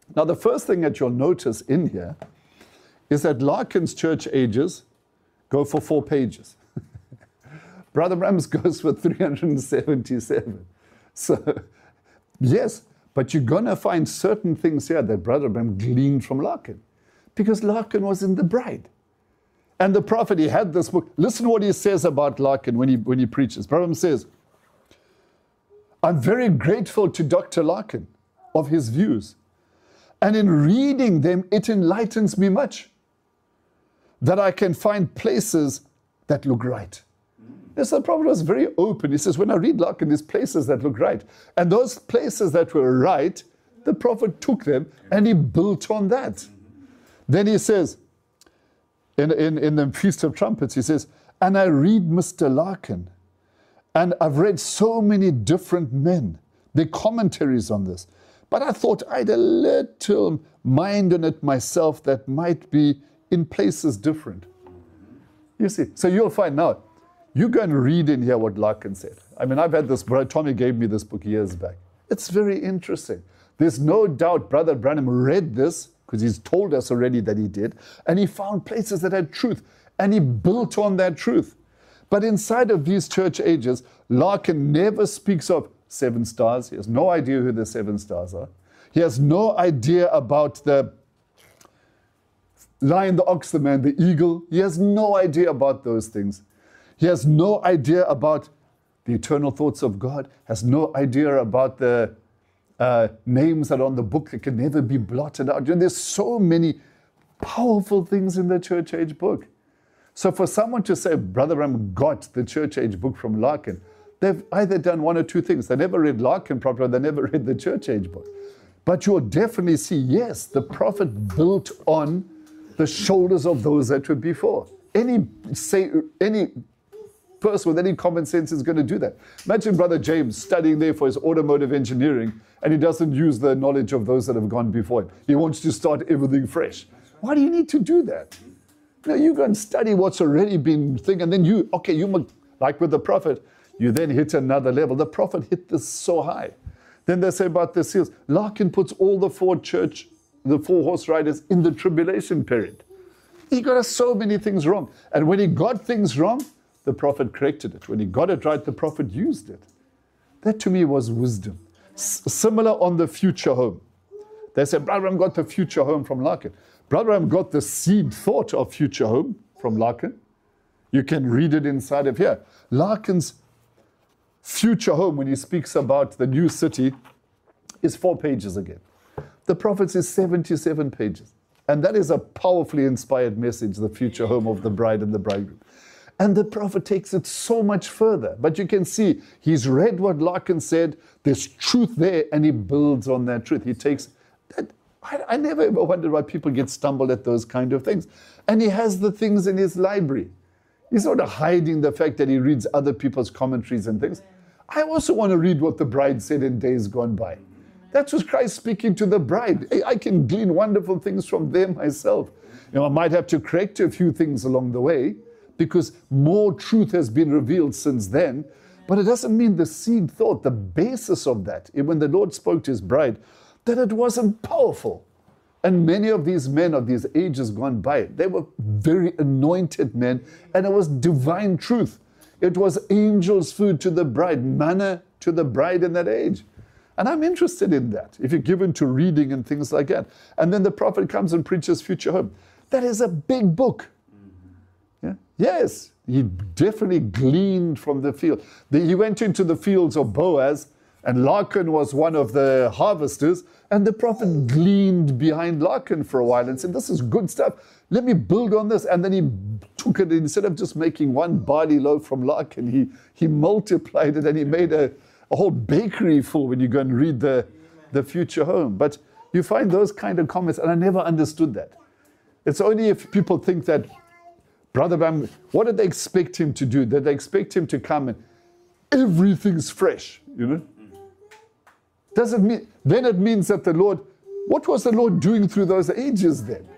Now, the first thing that you'll notice in here is that Larkin's church ages go for four pages. Brother Branham's goes for three hundred seventy-seven. So, yes, but you're going to find certain things here that Brother Branham gleaned from Larkin, because Larkin was in the bride. And the prophet, he had this book. Listen to what he says about Larkin when he, when he preaches. Brother Branham says, I'm very grateful to Doctor Larkin of his views. And in reading them, it enlightens me much that I can find places that look right. Yes, the prophet was very open. He says, when I read Larkin, there's places that look right. And those places that were right, the prophet took them and he built on that. Then he says, in, in, in the Feast of Trumpets, he says, and I read Mister Larkin, and I've read so many different men, their commentaries on this. But I thought I'd a little mind on it myself that might be in places different. You see, so you'll find now, you go and read in here what Larkin said. I mean, I've had this, Tommy gave me this book years back. It's very interesting. There's no doubt Brother Branham read this, because he's told us already that he did, and he found places that had truth, and he built on that truth. But inside of these church ages, Larkin never speaks of seven stars. He has no idea who the seven stars are. He has no idea about the lion, the ox, the man, the eagle. He has no idea about those things. He has no idea about the eternal thoughts of God, has no idea about the uh, names that are on the book that can never be blotted out. You know, there's so many powerful things in the church age book. So for someone to say, Brother Branham got the church age book from Larkin, they've either done one or two things. They never read Larkin properly, or they never read the church age book. But you'll definitely see, yes, the prophet built on the shoulders of those that were before. Any, say, any person with any common sense is going to do that. Imagine Brother James studying there for his automotive engineering, and he doesn't use the knowledge of those that have gone before him. He wants to start everything fresh. Why do you need to do that? No, you go and study what's already been thing, and then you, okay, you, like with the prophet, you then hit another level. The prophet hit this so high. Then they say about the seals, Larkin puts all the four church, the four horse riders in the tribulation period. He got us so many things wrong. And when he got things wrong, the prophet corrected it. When he got it right, the prophet used it. That to me was wisdom. S- similar on the future home. They said, Brother Branham got the future home from Larkin. Brother Branham got the seed thought of future home from Larkin. You can read it inside of here. Larkin's future home, when he speaks about the new city, is four pages again. The prophets is seventy-seven pages. And that is a powerfully inspired message, the future home of the bride and the bridegroom. And the prophet takes it so much further. But you can see, he's read what Larkin said, there's truth there, and he builds on that truth. He takes that. I, I never ever wondered why people get stumbled at those kind of things. And he has the things in his library. He's sort of hiding the fact that he reads other people's commentaries and things. I also want to read what the bride said in days gone by. That was Christ speaking to the bride. I can glean wonderful things from them myself. You know, I might have to correct a few things along the way, because more truth has been revealed since then. But it doesn't mean the seed thought, the basis of that, when the Lord spoke to his bride, that it wasn't powerful. And many of these men of these ages gone by, they were very anointed men, and it was divine truth. It was angels' food to the bride, manna to the bride in that age. And I'm interested in that, if you're given to reading and things like that. And then the prophet comes and preaches future home. That is a big book. Yeah? Yes, he definitely gleaned from the field. The, he went into the fields of Boaz, and Larkin was one of the harvesters, and the prophet gleaned behind Larkin for a while and said, this is good stuff. Let me build on this. And then he took it, instead of just making one barley loaf from Larkin, he, he multiplied it, and he made a, a whole bakery full when you go and read the, the future home. But you find those kind of comments, and I never understood that. It's only if people think that Brother Bam, what did they expect him to do? Did they expect him to come and everything's fresh, you know? Does it mean, then it means that the Lord, what was the Lord doing through those ages then?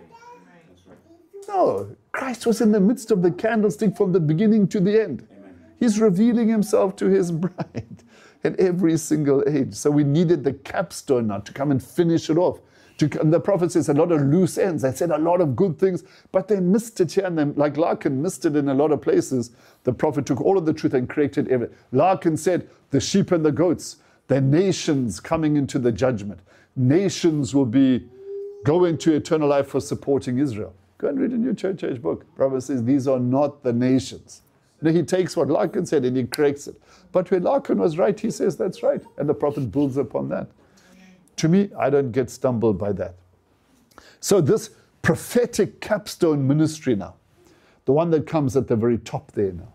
No, Christ was in the midst of the candlestick from the beginning to the end. He's revealing himself to his bride in every single age. So we needed the capstone now to come and finish it off, To, and the prophet says a lot of loose ends. They said a lot of good things, but they missed it here. And then, like Larkin missed it in a lot of places. The prophet took all of the truth and corrected everything. Larkin said, the sheep and the goats, they're nations coming into the judgment. Nations will be go into eternal life for supporting Israel. Go and read a New Church Age book. Prophet says these are not the nations. Now he takes what Larkin said and he corrects it. But where Larkin was right, he says that's right. And the prophet builds upon that. To me, I don't get stumbled by that. So this prophetic capstone ministry now, the one that comes at the very top there now.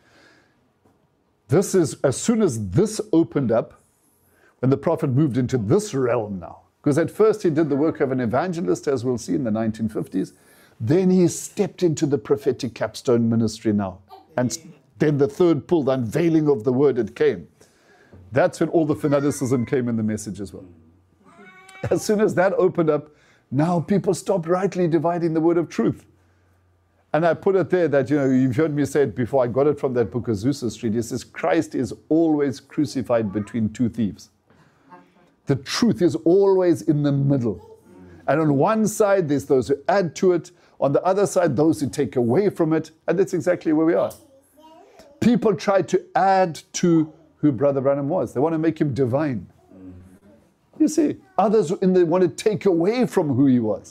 This is, as soon as this opened up, when the prophet moved into this realm now, because at first he did the work of an evangelist, as we'll see in the nineteen fifties, then he stepped into the prophetic capstone ministry now. And then the third pull, the unveiling of the word, it came. That's when all the fanaticism came in the message as well. As soon as that opened up, now people stopped rightly dividing the word of truth. And I put it there that, you know, you've heard me say it before, I got it from that book of Azusa Street. It says, Christ is always crucified between two thieves. The truth is always in the middle. And on one side, there's those who add to it. On the other side, those who take away from it. And that's exactly where we are. People try to add to who Brother Branham was. They want to make him divine. You see, others in the, want to take away from who he was.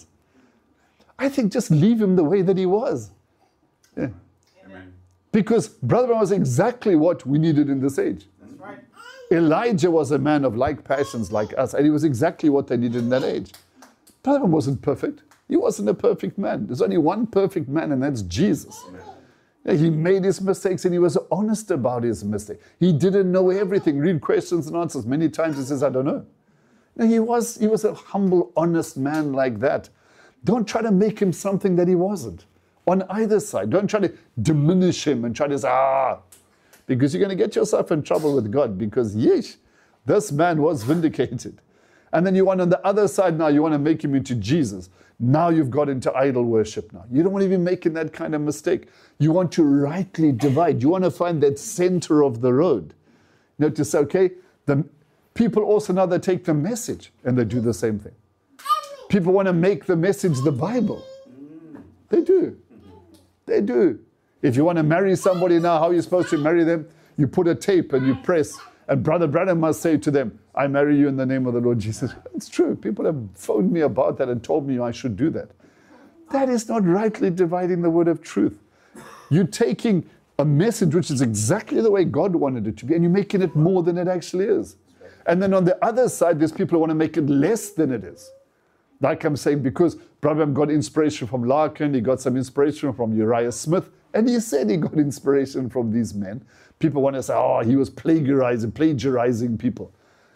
I think just leave him the way that he was. Yeah. Amen. Because Brother Branham was exactly what we needed in this age. That's right. Elijah was a man of like passions like us, and he was exactly what they needed in that age. Brother Branham wasn't perfect. He wasn't a perfect man. There's only one perfect man, and that's Jesus. Yeah, he made his mistakes, and he was honest about his mistake. He didn't know everything. Read questions and answers. Many times he says, I don't know. And he was, he was a humble, honest man like that. Don't try to make him something that he wasn't. On either side. Don't try to diminish him and try to say, ah, because you're going to get yourself in trouble with God, because, yeesh, this man was vindicated. And then you want on the other side now, you want to make him into Jesus. Now you've got into idol worship now. You don't want to be making that kind of mistake. You want to rightly divide. You want to find that center of the road. You know, to say, okay, the people also now they take the message and they do the same thing. People want to make the message the Bible. They do. They do. If you want to marry somebody now, how are you supposed to marry them? You put a tape and you press, and Brother Branham must say to them, I marry you in the name of the Lord Jesus. It's true. People have phoned me about that and told me I should do that. That is not rightly dividing the word of truth. You're taking a message which is exactly the way God wanted it to be, and you're making it more than it actually is. And then on the other side, there's people who want to make it less than it is. Like I'm saying, because Brother Branham got inspiration from Larkin, he got some inspiration from Uriah Smith, and he said he got inspiration from these men. People want to say, oh, he was plagiarizing, plagiarizing people.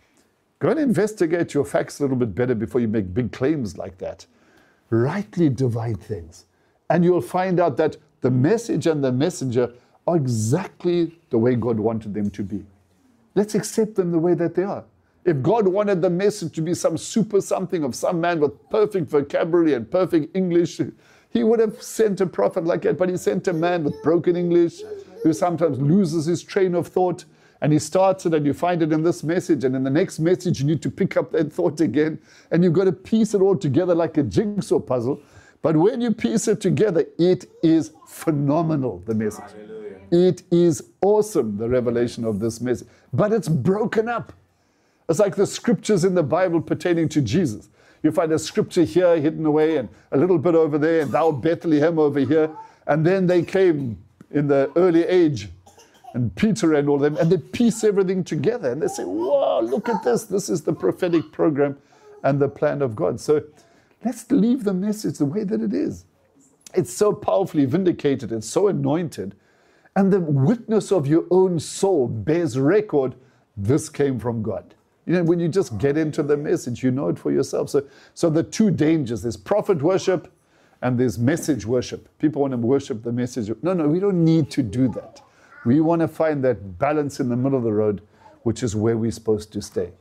Go and investigate your facts a little bit better before you make big claims like that. Rightly divide things. And you'll find out that the message and the messenger are exactly the way God wanted them to be. Let's accept them the way that they are. If God wanted the message to be some super something of some man with perfect vocabulary and perfect English, he would have sent a prophet like that, but he sent a man with broken English who sometimes loses his train of thought, and he starts it and you find it in this message, and in the next message you need to pick up that thought again, and you've got to piece it all together like a jigsaw puzzle. But when you piece it together, it is phenomenal, the message. Hallelujah. It is awesome, the revelation of this message. But it's broken up. It's like the scriptures in the Bible pertaining to Jesus. You find a scripture here hidden away and a little bit over there, and thou Bethlehem over here. And then they came in the early age, and Peter and all them, and they piece everything together. And they say, wow, look at this. This is the prophetic program and the plan of God. So let's leave the message the way that it is. It's so powerfully vindicated. It's so anointed. And the witness of your own soul bears record, this came from God. You know, when you just get into the message, you know it for yourself. So, so the two dangers, there's prophet worship and there's message worship. People want to worship the message. No, no, we don't need to do that. We want to find that balance in the middle of the road, which is where we're supposed to stay.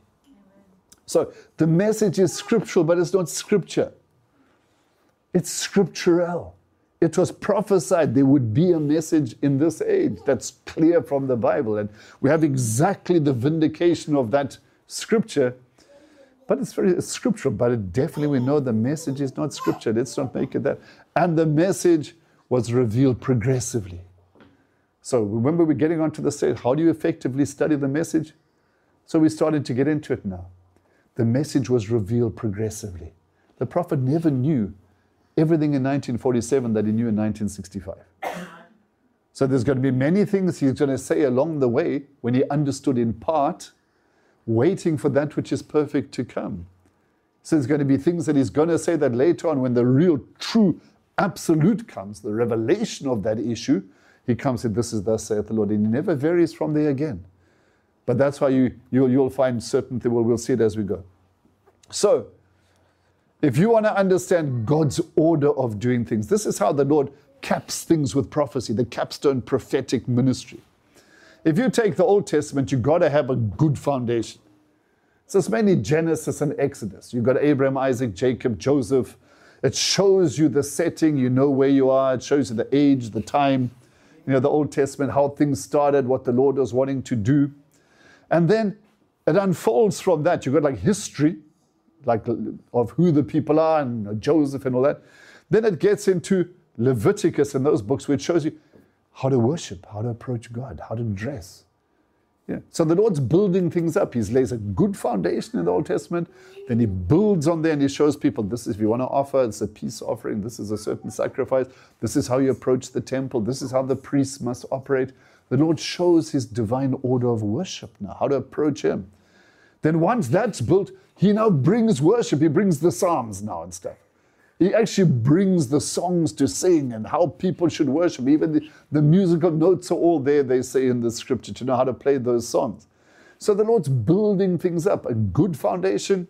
So the message is scriptural, but it's not scripture. It's scriptural. It was prophesied there would be a message in this age that's clear from the Bible. And we have exactly the vindication of that scripture but it's very it's scriptural, but it definitely we know the message is not scripture. Let's not make it that. And the message was revealed progressively. So remember, we're getting onto the stage. How do you effectively study the message? So we started to get into it now. The message was revealed progressively. The prophet never knew everything in nineteen forty-seven that he knew in nineteen sixty-five. So there's going to be many things he's going to say along the way when he understood in part, waiting for that which is perfect to come. So there's going to be things that he's going to say that later on, when the real, true, absolute comes, the revelation of that issue, he comes and this is thus saith the Lord. And he never varies from there again. But that's why you, you'll, you'll find certain things. Well, we'll see it as we go. So, if you want to understand God's order of doing things, this is how the Lord caps things with prophecy, the capstone prophetic ministry. If you take the Old Testament, you've got to have a good foundation. So it's mainly Genesis and Exodus. You've got Abraham, Isaac, Jacob, Joseph. It shows you the setting, you know where you are. It shows you the age, the time. You know, the Old Testament, how things started, what the Lord was wanting to do. And then it unfolds from that. You've got like history, like of who the people are and Joseph and all that. Then it gets into Leviticus and those books, which shows you how to worship, how to approach God, how to dress. Yeah. So the Lord's building things up. He lays a good foundation in the Old Testament. Then he builds on there and he shows people, this is if you want to offer, it's a peace offering. This is a certain sacrifice. This is how you approach the temple. This is how the priests must operate. The Lord shows his divine order of worship now, how to approach him. Then once that's built, he now brings worship. He brings the Psalms now and stuff. He actually brings the songs to sing and how people should worship. Even the, the musical notes are all there, they say in the scripture, to know how to play those songs. So the Lord's building things up, a good foundation.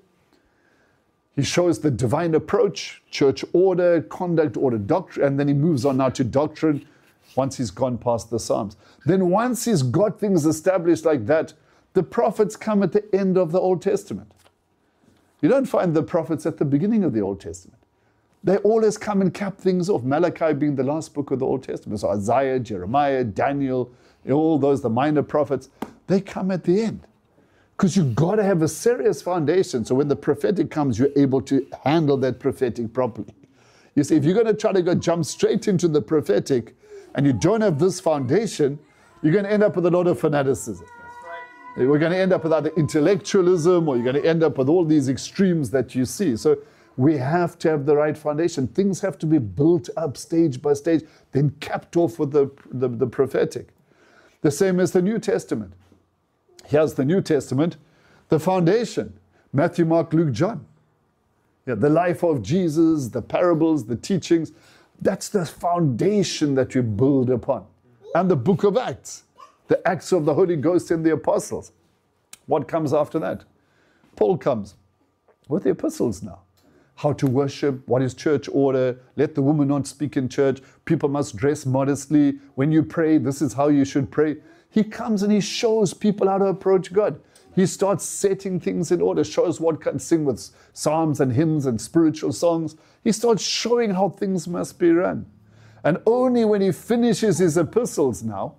He shows the divine approach, church order, conduct, order, doctrine, and then he moves on now to doctrine once he's gone past the Psalms. Then once he's got things established like that, the prophets come at the end of the Old Testament. You don't find the prophets at the beginning of the Old Testament. They always come and cap things off. Malachi being the last book of the Old Testament. So Isaiah, Jeremiah, Daniel, all those, the minor prophets, they come at the end. Because you've got to have a serious foundation. So when the prophetic comes, you're able to handle that prophetic properly. You see, if you're going to try to go jump straight into the prophetic and you don't have this foundation, you're going to end up with a lot of fanaticism. We're going to end up with either intellectualism or you're going to end up with all these extremes that you see. So we have to have the right foundation. Things have to be built up stage by stage, then capped off with the, the, the prophetic. The same as the New Testament. Here's the New Testament, the foundation. Matthew, Mark, Luke, John. Yeah, the life of Jesus, the parables, the teachings. That's the foundation that you build upon. And the book of Acts. The Acts of the Holy Ghost and the apostles. What comes after that? Paul comes with the epistles now. How to worship, what is church order, let the woman not speak in church, people must dress modestly, when you pray, this is how you should pray. He comes and he shows people how to approach God. He starts setting things in order, shows what can sing with psalms and hymns and spiritual songs. He starts showing how things must be run. And only when he finishes his epistles now,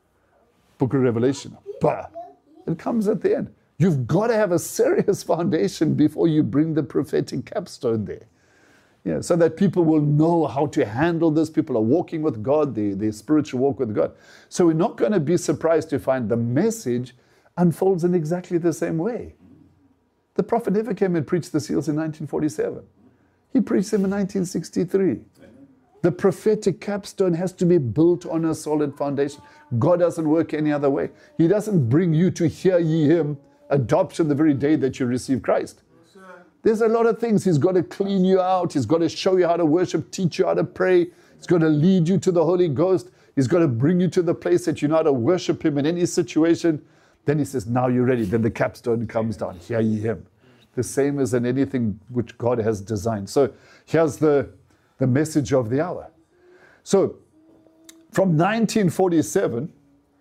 Book of Revelation, bah, it comes at the end. You've got to have a serious foundation before you bring the prophetic capstone there. Yeah, so that people will know how to handle this. People are walking with God, the, the spiritual walk with God. So we're not going to be surprised to find the message unfolds in exactly the same way. The prophet never came and preached the seals in nineteen forty-seven. He preached them in nineteen sixty-three. The prophetic capstone has to be built on a solid foundation. God doesn't work any other way. He doesn't bring you to hear ye him, adoption the very day that you receive Christ. Yes, there's a lot of things. He's got to clean you out. He's got to show you how to worship, teach you how to pray. He's got to lead you to the Holy Ghost. He's got to bring you to the place that you know how to worship him in any situation. Then he says, now you're ready. Then the capstone comes down. Hear ye him. The same as in anything which God has designed. So here's the, the message of the hour. So from nineteen forty-seven,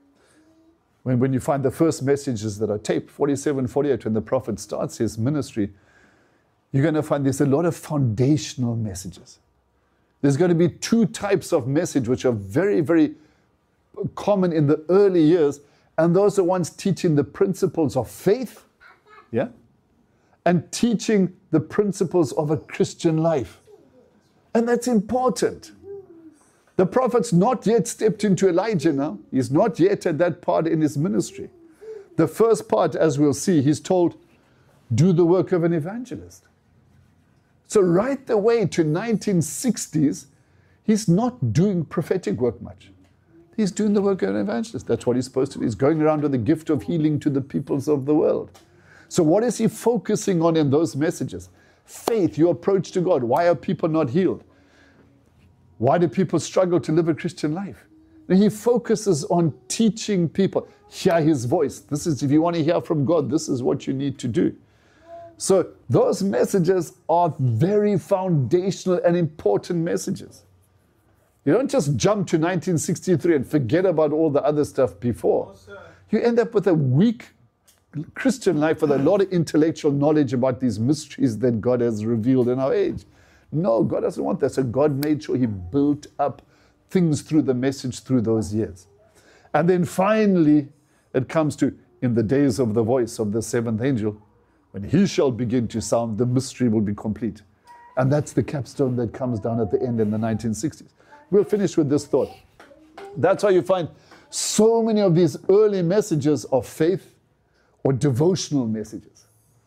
When, when you find the first messages that are taped, forty-seven, forty-eight, when the prophet starts his ministry, you're going to find there's a lot of foundational messages. There's going to be two types of message which are very, very common in the early years, and those are ones teaching the principles of faith, yeah, and teaching the principles of a Christian life. And that's important. The prophet's not yet stepped into Elijah now. He's not yet at that part in his ministry. The first part, as we'll see, he's told, do the work of an evangelist. So right the way to nineteen sixties, he's not doing prophetic work much. He's doing the work of an evangelist. That's what he's supposed to do. He's going around with the gift of healing to the peoples of the world. So what is he focusing on in those messages? Faith, your approach to God. Why are people not healed? Why do people struggle to live a Christian life? And he focuses on teaching people, hear his voice. This is, if you want to hear from God, this is what you need to do. So those messages are very foundational and important messages. You don't just jump to nineteen sixty-three and forget about all the other stuff before. You end up with a weak Christian life with a lot of intellectual knowledge about these mysteries that God has revealed in our age. No, God doesn't want that. So God made sure he built up things through the message through those years. And then finally, it comes to, in the days of the voice of the seventh angel, when he shall begin to sound, the mystery will be complete. And that's the capstone that comes down at the end in the nineteen sixties. We'll finish with this thought. That's why you find so many of these early messages of faith or devotional messages.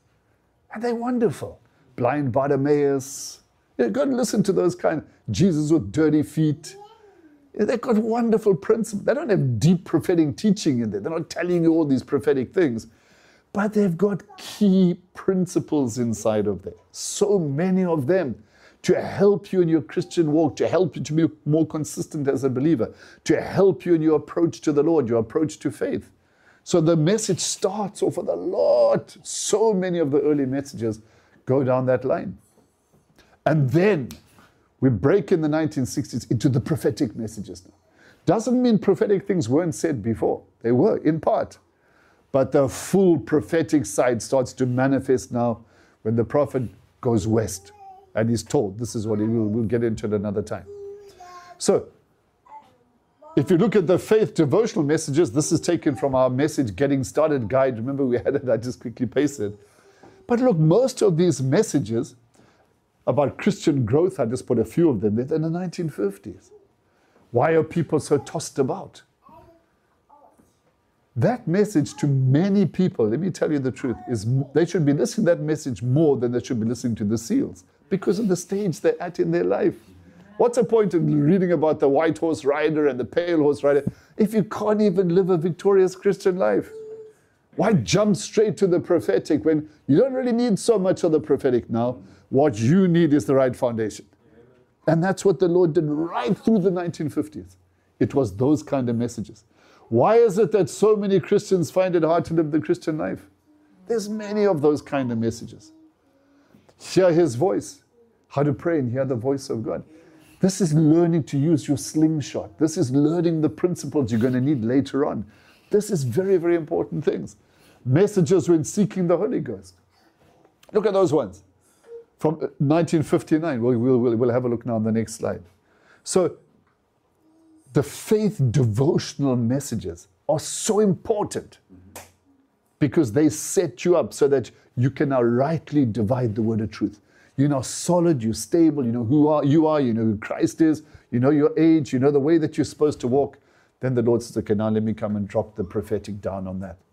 And they're wonderful. Blind Bartimaeus. You know, go and listen to those kind of Jesus with dirty feet. You know, they've got wonderful principles. They don't have deep prophetic teaching in there. They're not telling you all these prophetic things. But they've got key principles inside of there. So many of them to help you in your Christian walk, to help you to be more consistent as a believer, to help you in your approach to the Lord, your approach to faith. So the message starts off with a lot. So many of the early messages go down that line. And then we break in the nineteen sixties into the prophetic messages now. Doesn't mean prophetic things weren't said before. They were, in part. But the full prophetic side starts to manifest now when the prophet goes west and he's told, this is what he will, we'll get into it another time. So, if you look at the faith devotional messages, this is taken from our Message Getting Started guide. Remember we had it, I just quickly pasted. But look, most of these messages about Christian growth, I just put a few of them there, in the nineteen fifties. Why are people so tossed about? That message to many people, let me tell you the truth, is they should be listening to that message more than they should be listening to the SEALs because of the stage they're at in their life. What's the point in reading about the white horse rider and the pale horse rider if you can't even live a victorious Christian life? Why jump straight to the prophetic when you don't really need so much of the prophetic now? What you need is the right foundation. And that's what the Lord did right through the nineteen fifties. It was those kind of messages. Why is it that so many Christians find it hard to live the Christian life? There's many of those kind of messages. Hear his voice. How to pray and hear the voice of God. This is learning to use your slingshot. This is learning the principles you're going to need later on. This is very, very important things. Messages when seeking the Holy Ghost. Look at those ones. From nineteen fifty-nine. We'll, we'll, we'll have a look now on the next slide. So, the faith devotional messages are so important because they set you up so that you can now rightly divide the word of truth. You're now solid, you're stable, you know who are, you are, you know who Christ is, you know your age, you know the way that you're supposed to walk. Then the Lord says, okay, now let me come and drop the prophetic down on that.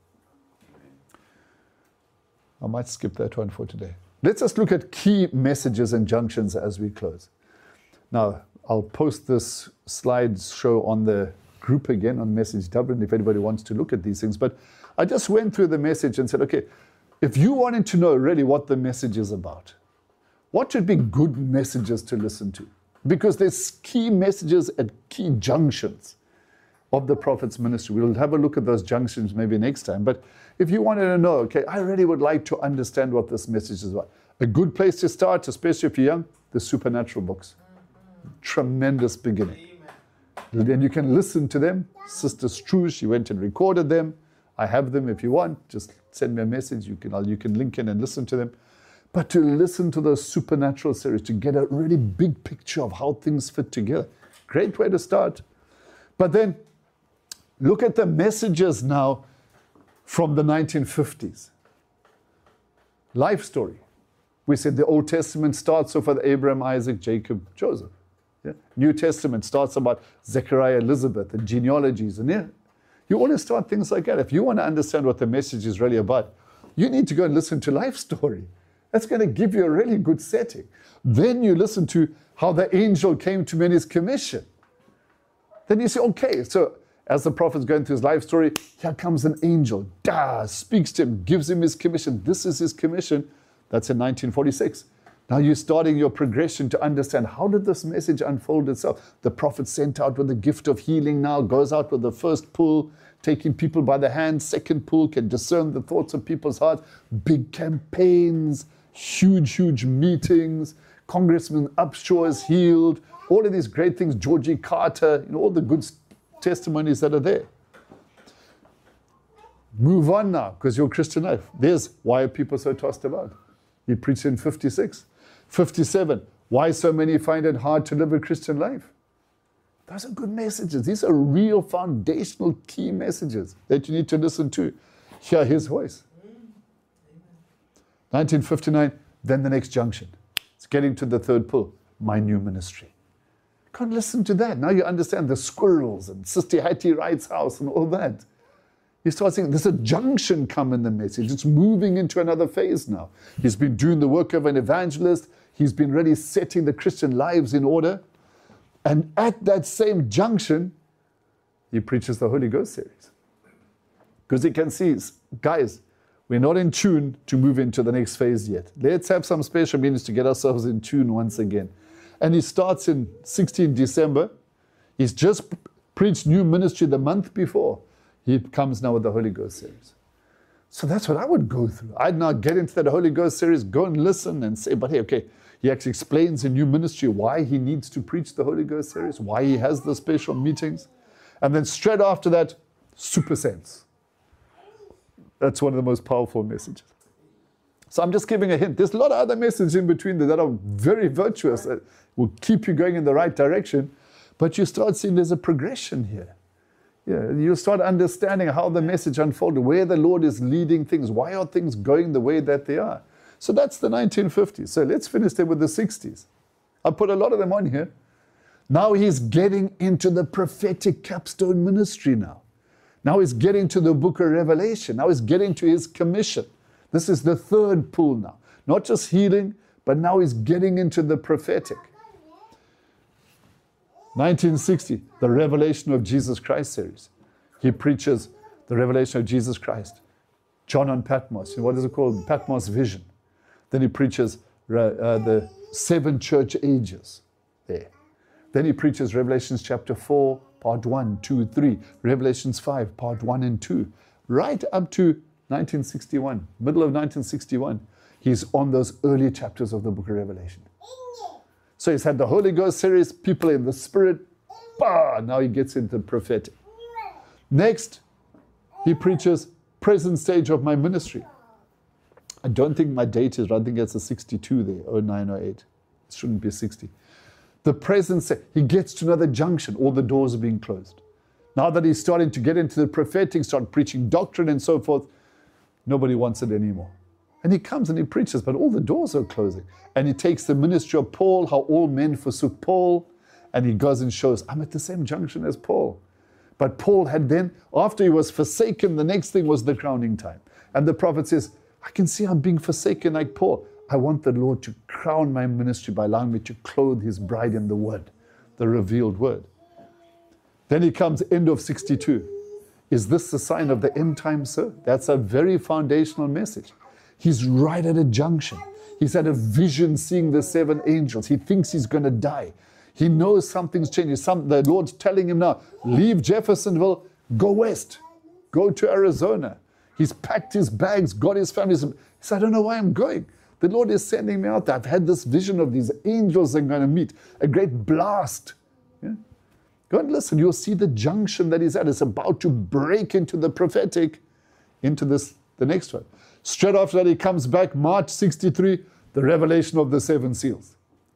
I might skip that one for today. Let's just look at key messages and junctions as we close. Now, I'll post this slideshow on the group again on Message Dublin if anybody wants to look at these things. But I just went through the message and said, okay, if you wanted to know really what the message is about, what should be good messages to listen to? Because there's key messages at key junctions of the prophet's ministry. We'll have a look at those junctions maybe next time. But if you wanted to know, okay, I really would like to understand what this message is about. A good place to start, especially if you're young, the supernatural books. Tremendous beginning. Then you can listen to them. Sister Struge, she went and recorded them. I have them if you want. Just send me a message. You can, you can link in and listen to them. But to listen to those supernatural series, to get a really big picture of how things fit together. Great way to start. But then, look at the messages now from the nineteen fifties. life story. We said the Old Testament starts off with Abraham, Isaac, Jacob, Joseph. Yeah? New Testament starts about Zechariah, Elizabeth, and genealogies. And yeah, you want to start things like that. If you want to understand what the message is really about, you need to go and listen to life story. That's going to give you a really good setting. Then you listen to how the angel came to him his commission. Then you say, okay, so as the prophet's going through his life story, here comes an angel, da, speaks to him, gives him his commission. This is his commission. That's in nineteen forty-six. Now you're starting your progression to understand how did this message unfold itself. The prophet sent out with the gift of healing now, goes out with the first pull, taking people by the hand. Second pull, can discern the thoughts of people's hearts. Big campaigns, huge, huge meetings. Congressman Upshaw is healed. All of these great things, Georgie Carter, you know, all the good testimonies that are there. Move on now, because your Christian life. There's why are people so tossed about? He preached in fifty-six. fifty-seven, why so many find it hard to live a Christian life? Those are good messages. These are real foundational key messages that you need to listen to. Hear his voice. nineteen fifty-nine, then the next junction. It's getting to the third pull, my new ministry. Can't listen to that. Now you understand the squirrels and Sister Hattie Wright's house and all that. You start saying there's a junction come in the message. It's moving into another phase now. He's been doing the work of an evangelist. He's been really setting the Christian lives in order. And at that same junction, he preaches the Holy Ghost series. Because he can see, guys, we're not in tune to move into the next phase yet. Let's have some special meetings to get ourselves in tune once again. And he starts in sixteenth December. He's just preached new ministry the month before. He comes now with the Holy Ghost series. So that's what I would go through. I'd now get into that Holy Ghost series, go and listen and say, but hey, okay, he actually explains in new ministry why he needs to preach the Holy Ghost series, why he has the special meetings. And then straight after that, super sense. That's one of the most powerful messages. So I'm just giving a hint. There's a lot of other messages in between that are very virtuous, that will keep you going in the right direction. But you start seeing there's a progression here. Yeah, you start understanding how the message unfolded, where the Lord is leading things, why are things going the way that they are. So that's the nineteen fifties. So let's finish there with the sixties. I put a lot of them on here. Now he's getting into the prophetic capstone ministry now. Now he's getting to the book of Revelation. Now he's getting to his commission. This is the third pull now. Not just healing, but now he's getting into the prophetic. nineteen sixty, the Revelation of Jesus Christ series. He preaches the revelation of Jesus Christ. John on Patmos. What is it called? Patmos Vision. Then he preaches uh, the seven church ages there. Then he preaches Revelations chapter four, part one, two, three. Revelations five, part one and two. Right up to nineteen sixty-one, middle of nineteen sixty-one. He's on those early chapters of the book of Revelation. So he's had the Holy Ghost series, people in the Spirit. Bah, now he gets into the prophetic. Next, he preaches present stage of my ministry. I don't think my date is right. I think it's a sixty-two there, oh nine, oh eight. It shouldn't be sixty. The present stage, he gets to another junction. All the doors are being closed. Now that he's starting to get into the prophetic, start preaching doctrine and so forth, nobody wants it anymore. And he comes and he preaches, but all the doors are closing. And he takes the ministry of Paul, how all men forsook Paul, and he goes and shows, I'm at the same junction as Paul. But Paul had then, after he was forsaken, the next thing was the crowning time. And the prophet says, I can see I'm being forsaken like Paul. I want the Lord to crown my ministry by allowing me to clothe his bride in the word, the revealed word. Then he comes, end of sixty-two. Is this the sign of the end time, sir? That's a very foundational message. He's right at a junction. He's had a vision seeing the seven angels. He thinks he's going to die. He knows something's changing. Some, the Lord's telling him now, leave Jeffersonville, go west, go to Arizona. He's packed his bags, got his family. He said, I don't know why I'm going. The Lord is sending me out there. I've had this vision of these angels I'm going to meet, a great blast. Yeah? Go and listen. You'll see the junction that he's at. It's about to break into the prophetic, into this, the next one. Straight after that, he comes back, March sixty-three, the revelation of the seven seals.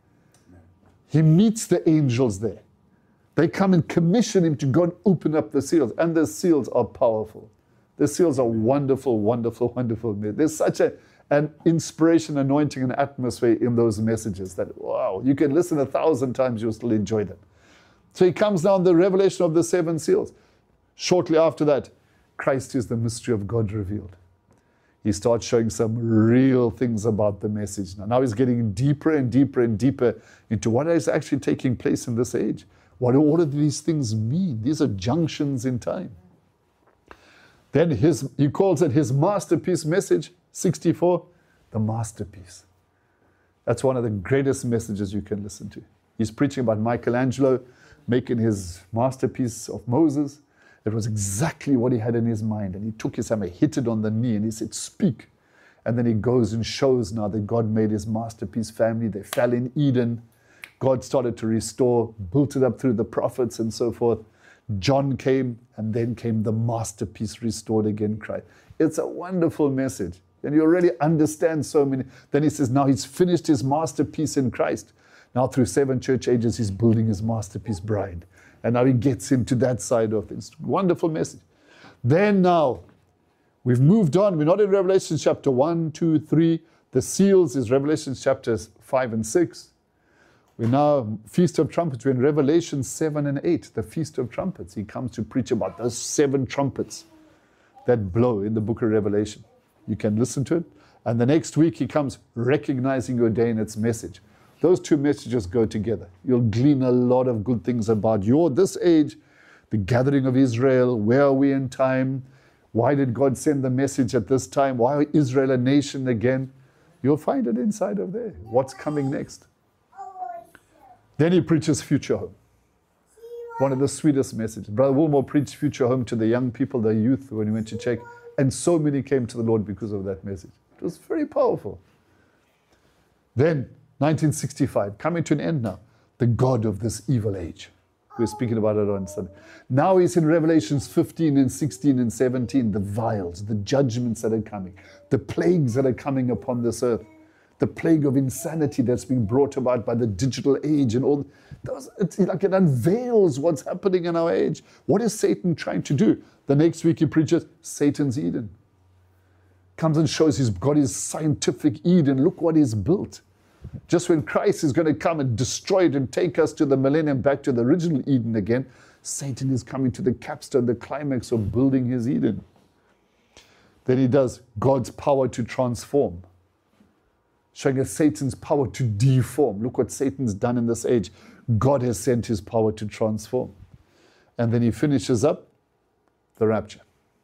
He meets the angels there. They come and commission him to go and open up the seals. And the seals are powerful. The seals are wonderful, wonderful, wonderful. There's such a, and inspiration, anointing, and atmosphere in those messages that, wow, you can listen a thousand times, you'll still enjoy them. So he comes down the revelation of the seven seals. Shortly after that, Christ is the mystery of God revealed. He starts showing some real things about the message. Now, now he's getting deeper and deeper and deeper into what is actually taking place in this age. What do all of these things mean? These are junctions in time. Then his, he calls it his masterpiece message, sixty-four, the masterpiece. That's one of the greatest messages you can listen to. He's preaching about Michelangelo making his masterpiece of Moses. It was exactly what he had in his mind. And he took his hammer, hit it on the knee, and he said, speak. And then he goes and shows now that God made his masterpiece family. They fell in Eden. God started to restore, built it up through the prophets and so forth. John came, and then came the masterpiece restored again, Christ. It's a wonderful message. And you already understand so many. Then he says, now he's finished his masterpiece in Christ. Now through seven church ages, he's building his masterpiece bride. And now he gets into that side of things. Wonderful message. Then now, we've moved on. We're not in Revelation chapter one, two, three. The seals is Revelation chapters five and six. We're now Feast of Trumpets. We're in Revelation seven and eight, the Feast of Trumpets. He comes to preach about those seven trumpets that blow in the book of Revelation. You can listen to it. And the next week he comes recognizing your day and its message. Those two messages go together. You'll glean a lot of good things about your this age, the gathering of Israel, where are we in time, why did God send the message at this time, why is Israel a nation again? You'll find it inside of there. What's coming next? Then he preaches Future Home. One of the sweetest messages. Brother Wilmore preached Future Home to the young people, the youth, when he went to check, and so many came to the Lord because of that message. It was very powerful. Then, nineteen sixty-five, coming to an end now, the God of this evil age. We're speaking about it on Sunday. Now he's in Revelations fifteen and sixteen and seventeen, the vials, the judgments that are coming, the plagues that are coming upon this earth, the plague of insanity that's being brought about by the digital age and all. Those, it's like it unveils what's happening in our age. What is Satan trying to do? The next week he preaches Satan's Eden. Comes and shows he's got his scientific Eden. Look what he's built. Just when Christ is going to come and destroy it and take us to the millennium, back to the original Eden again, Satan is coming to the capstone, the climax of building his Eden. Then he does God's power to transform, showing us Satan's power to deform. Look what Satan's done in this age. God has sent his power to transform. And then he finishes up the rapture.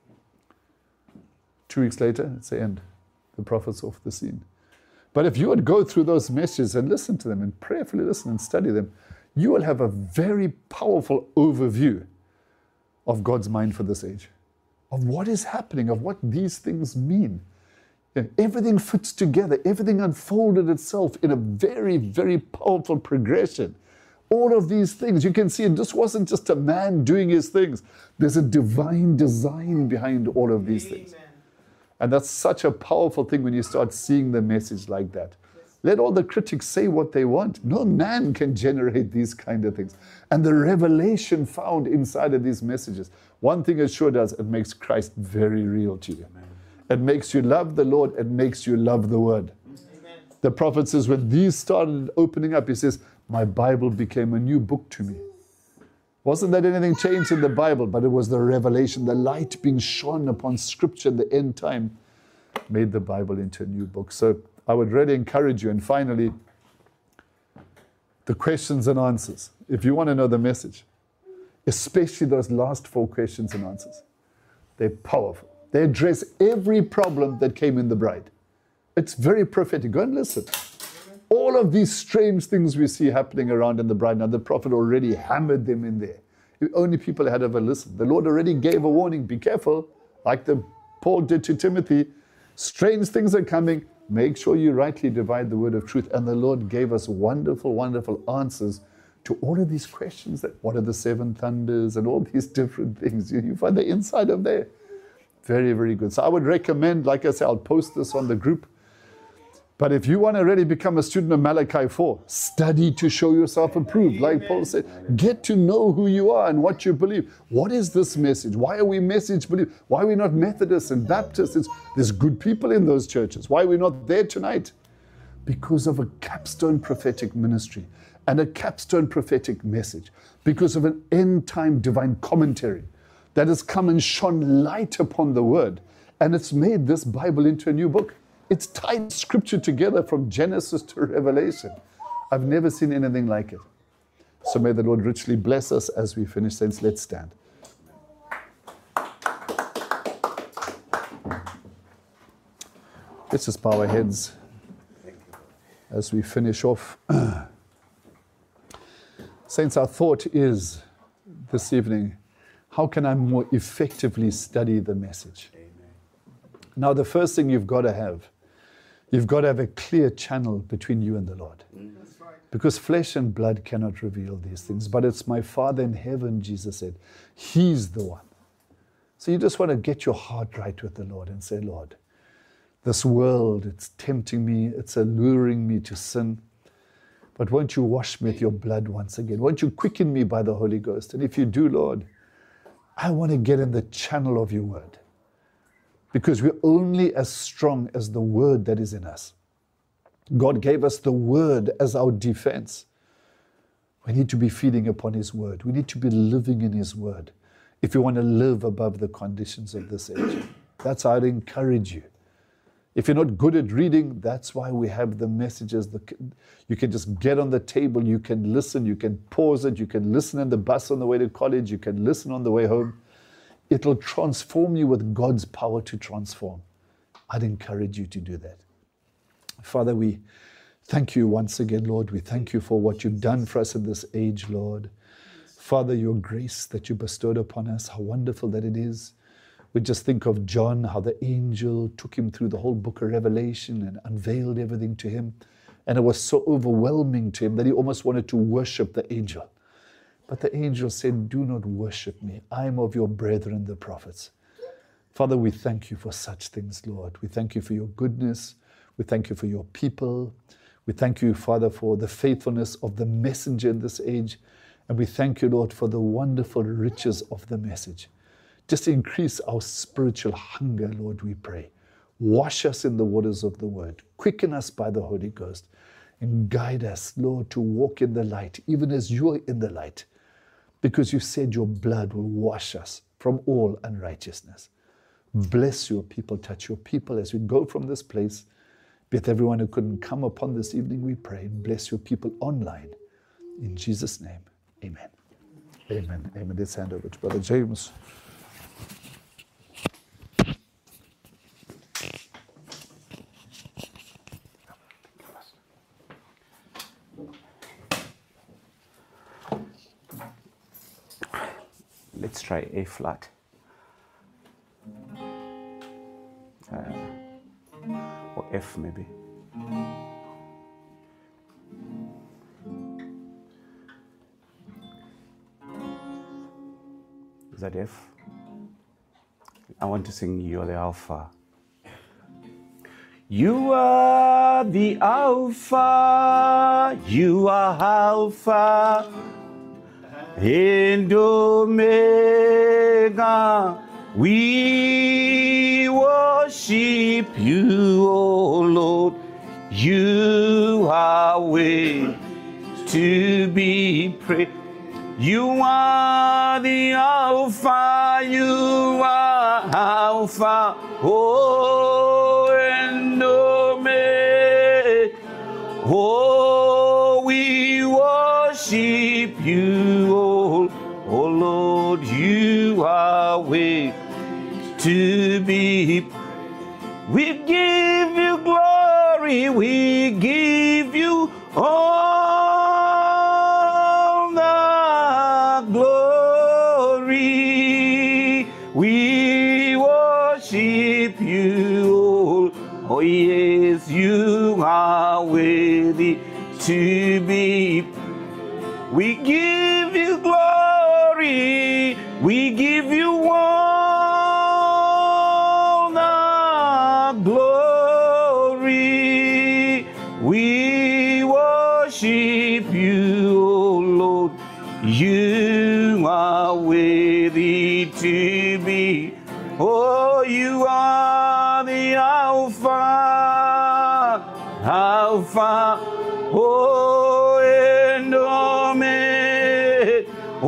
Two weeks later, it's the end. The prophet's off the scene. But if you would go through those messages and listen to them and prayerfully listen and study them, you will have a very powerful overview of God's mind for this age, of what is happening, of what these things mean. You know, everything fits together. Everything unfolded itself in a very, very powerful progression. All of these things, you can see, and this wasn't just a man doing his things. There's a divine design behind all of these Amen. Things. And that's such a powerful thing when you start seeing the message like that. Let all the critics say what they want. No man can generate these kind of things. And the revelation found inside of these messages, one thing it sure does, it makes Christ very real to you. Amen. It makes you love the Lord. It makes you love the Word. Amen. The prophet says, when these started opening up, he says, my Bible became a new book to me. Wasn't that anything changed in the Bible, but it was the revelation, the light being shone upon Scripture in the end time, made the Bible into a new book. So I would really encourage you. And finally, the questions and answers. If you want to know the message, especially those last four questions and answers, they're powerful. They address every problem that came in the bride. It's very prophetic. Go and listen. All of these strange things we see happening around in the bride. Now, the prophet already hammered them in there. If only people had ever listened. The Lord already gave a warning. Be careful. Like the Paul did to Timothy. Strange things are coming. Make sure you rightly divide the word of truth. And the Lord gave us wonderful, wonderful answers to all of these questions. That what are the seven thunders and all these different things. You, you find the inside of there. Very, very good. So I would recommend, like I said, I'll post this on the group. But if you want to really become a student of Malachi four, study to show yourself approved. Like Paul said, get to know who you are and what you believe. What is this message? Why are we message believe? Why are we not Methodists and Baptists? It's, there's good people in those churches. Why are we not there tonight? Because of a capstone prophetic ministry and a capstone prophetic message. Because of an end time divine commentary that has come and shone light upon the word. And it's made this Bible into a new book. It's tied scripture together from Genesis to Revelation. I've never seen anything like it. So may the Lord richly bless us as we finish. Saints, let's stand. Let's just bow our heads as we finish off. Saints, our thought is this evening, how can I more effectively study the message? Amen. Now, the first thing you've got to have, you've got to have a clear channel between you and the Lord. That's right. Because flesh and blood cannot reveal these things, but it's my Father in heaven, Jesus said. He's the one. So you just want to get your heart right with the Lord and say, Lord, this world, it's tempting me, it's alluring me to sin. But won't you wash me with your blood once again? Won't you quicken me by the Holy Ghost? And if you do, Lord, I want to get in the channel of your word. Because we're only as strong as the word that is in us. God gave us the word as our defense. We need to be feeding upon his word. We need to be living in his word if you want to live above the conditions of this age. That's how I'd encourage you. If you're not good at reading, that's why we have the messages. The, you can just get on the table, you can listen, you can pause it, you can listen in the bus on the way to college, you can listen on the way home. It'll transform you with God's power to transform. I'd encourage you to do that. Father, we thank you once again, Lord. We thank you for what you've done for us in this age, Lord. Father, your grace that you bestowed upon us, how wonderful that it is. We just think of John, how the angel took him through the whole book of Revelation and unveiled everything to him. And it was so overwhelming to him that he almost wanted to worship the angel. But the angel said, do not worship me. I am of your brethren, the prophets. Father, we thank you for such things, Lord. We thank you for your goodness. We thank you for your people. We thank you, Father, for the faithfulness of the messenger in this age. And we thank you, Lord, for the wonderful riches of the message. Just increase our spiritual hunger, Lord, we pray. Wash us in the waters of the word. Quicken us by the Holy Ghost. And guide us, Lord, to walk in the light, even as you're in the light. Because you said your blood will wash us from all unrighteousness. Bless your people, touch your people as we go from this place. Be with everyone who couldn't come upon this evening, we pray. And bless your people online. In Jesus' name, amen. Amen. Amen. Let's hand over to Brother James. Let's try A flat. Uh, or F maybe. Is that F? I want to sing You're the Alpha. You are the Alpha, you are Alpha and Omega. We worship you, O Lord. You are worthy to be praised. You are the Alpha, you are Alpha, oh, and Omega. Oh, we worship you, oh, oh Lord, you are worthy to be. We give you glory, we give you all the glory. We worship you, oh yes, you are worthy to be. We give you glory, we give you all the glory. worthy to be. Oh, you are the Alpha, Alpha, oh, and Omega.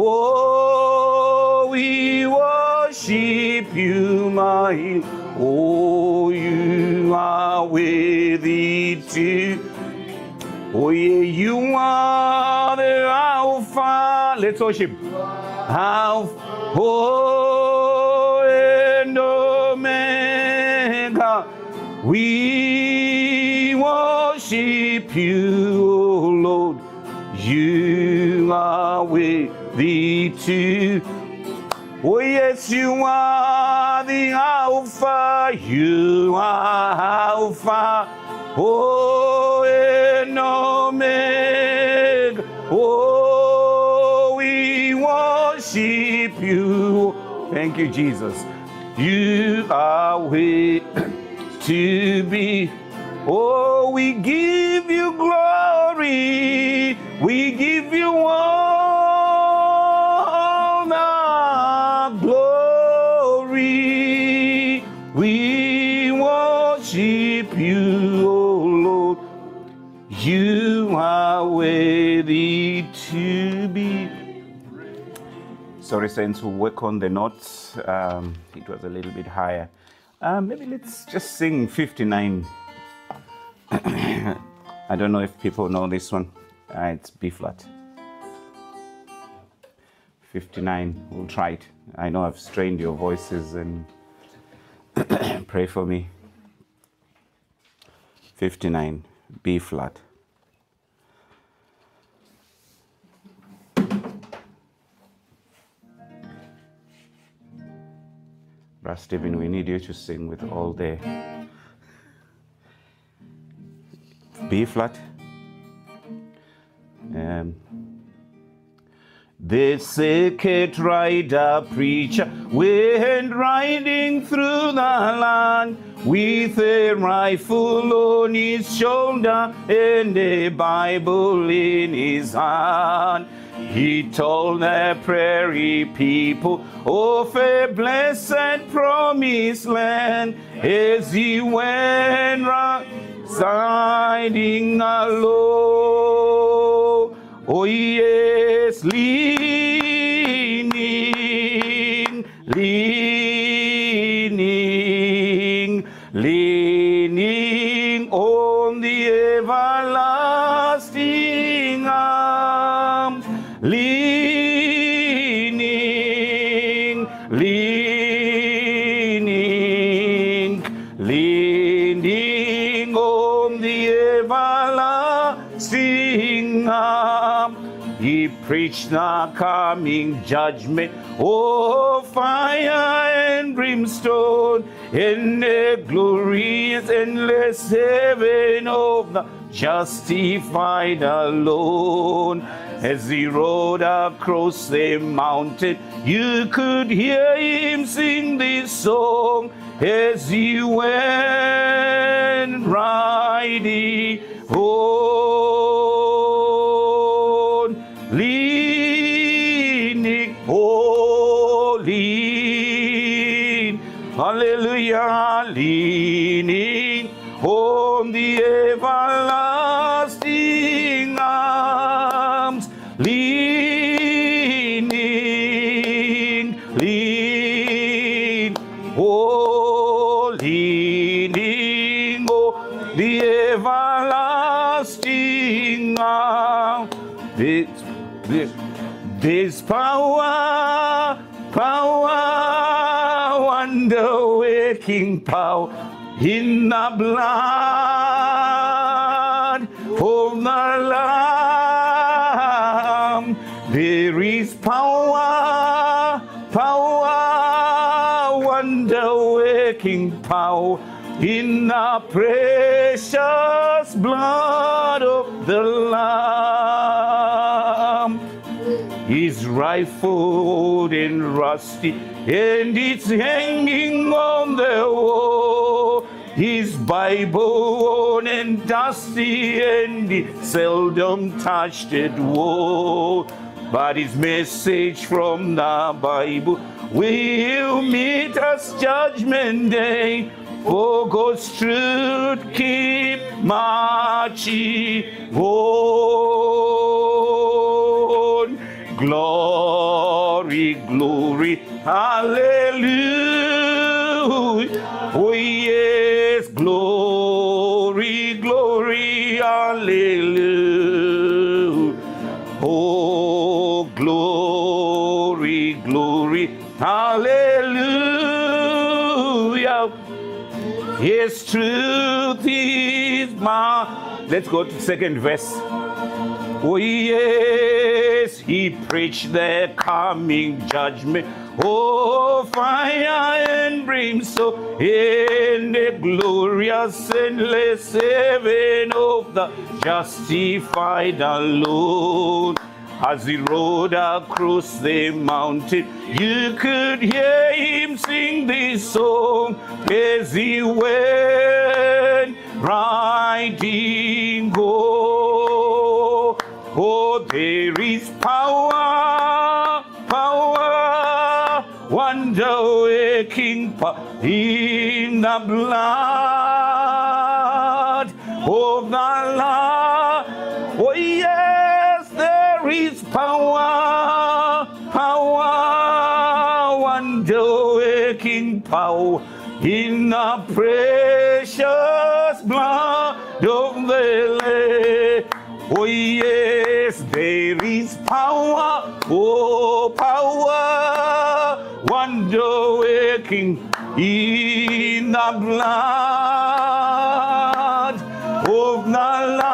Oh, we worship you, my, oh, you are worthy to. Oh, yeah, you are the Alpha. Let's worship. Alpha, oh, and Omega. We worship you, oh Lord. You are worthy to. Oh, yes, you are the Alpha. You are Alpha. Oh, and Omega. Oh, we worship you. Thank you, Jesus. You are worthy to be. Oh, we give you glory. We give you all the glory. We worship you, oh Lord. You are worthy to be. Sorry, saints, we'll work on the notes. Um, it was a little bit higher. Uh, maybe let's just sing fifty-nine. I don't know if people know this one. Uh, it's B flat. fifty-nine, we'll try it. I know I've strained your voices, and pray for me. fifty-nine, B flat. Brother Stephen, we need you to sing with all the B flat. Um, the circuit rider preacher went riding through the land with a rifle on his shoulder and a Bible in his hand. He told the prairie people of a blessed promised land as he went riding along. Oh yes, leaning, leaning, leaning on the everlasting arms. Leaning, leaning, leaning on the everlasting arm. He preached the coming judgment, oh, fire and brimstone, in the glorious endless heaven of the justified alone. As he rode across the mountain, you could hear him sing this song as he went riding on, leaning, oh, lean, hallelujah, leaning on the everlasting arms. Leaning, lean, oh, leaning, oh, the everlasting arm. This, this, this power, power, wonder-working power in the blood of the Lamb. There is power, power, wonder-working power in the precious blood of the Lamb. His rifled and rusty, and it's hanging on the wall. His Bible worn and dusty, and he seldom touched it. Whoa. but his message from the Bible will meet us judgment day. For God's truth keep marching on. Glory, glory, hallelujah. Oh yes, glory, glory, hallelujah. Oh, glory, glory, hallelujah. His truth is my... Let's go to second verse. Oh yes, he preached the coming judgment. Oh, fire and brimstone in the glorious endless heaven of the justified alone. As he rode across the mountain, you could hear him sing this song as he went riding home. Oh, there is power, power, wonder-working power in the blood of the Lamb. Oh, yes, there is power, power, wonder-working power in the precious blood of the Lamb. Oh yes, there is power, oh power, wonder-working in the blood of the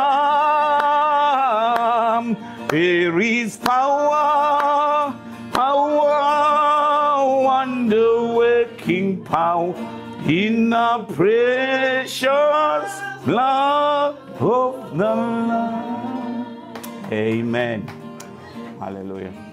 Lamb. There is power, power, wonder-working power in the precious blood of the Lamb. Amen. Hallelujah.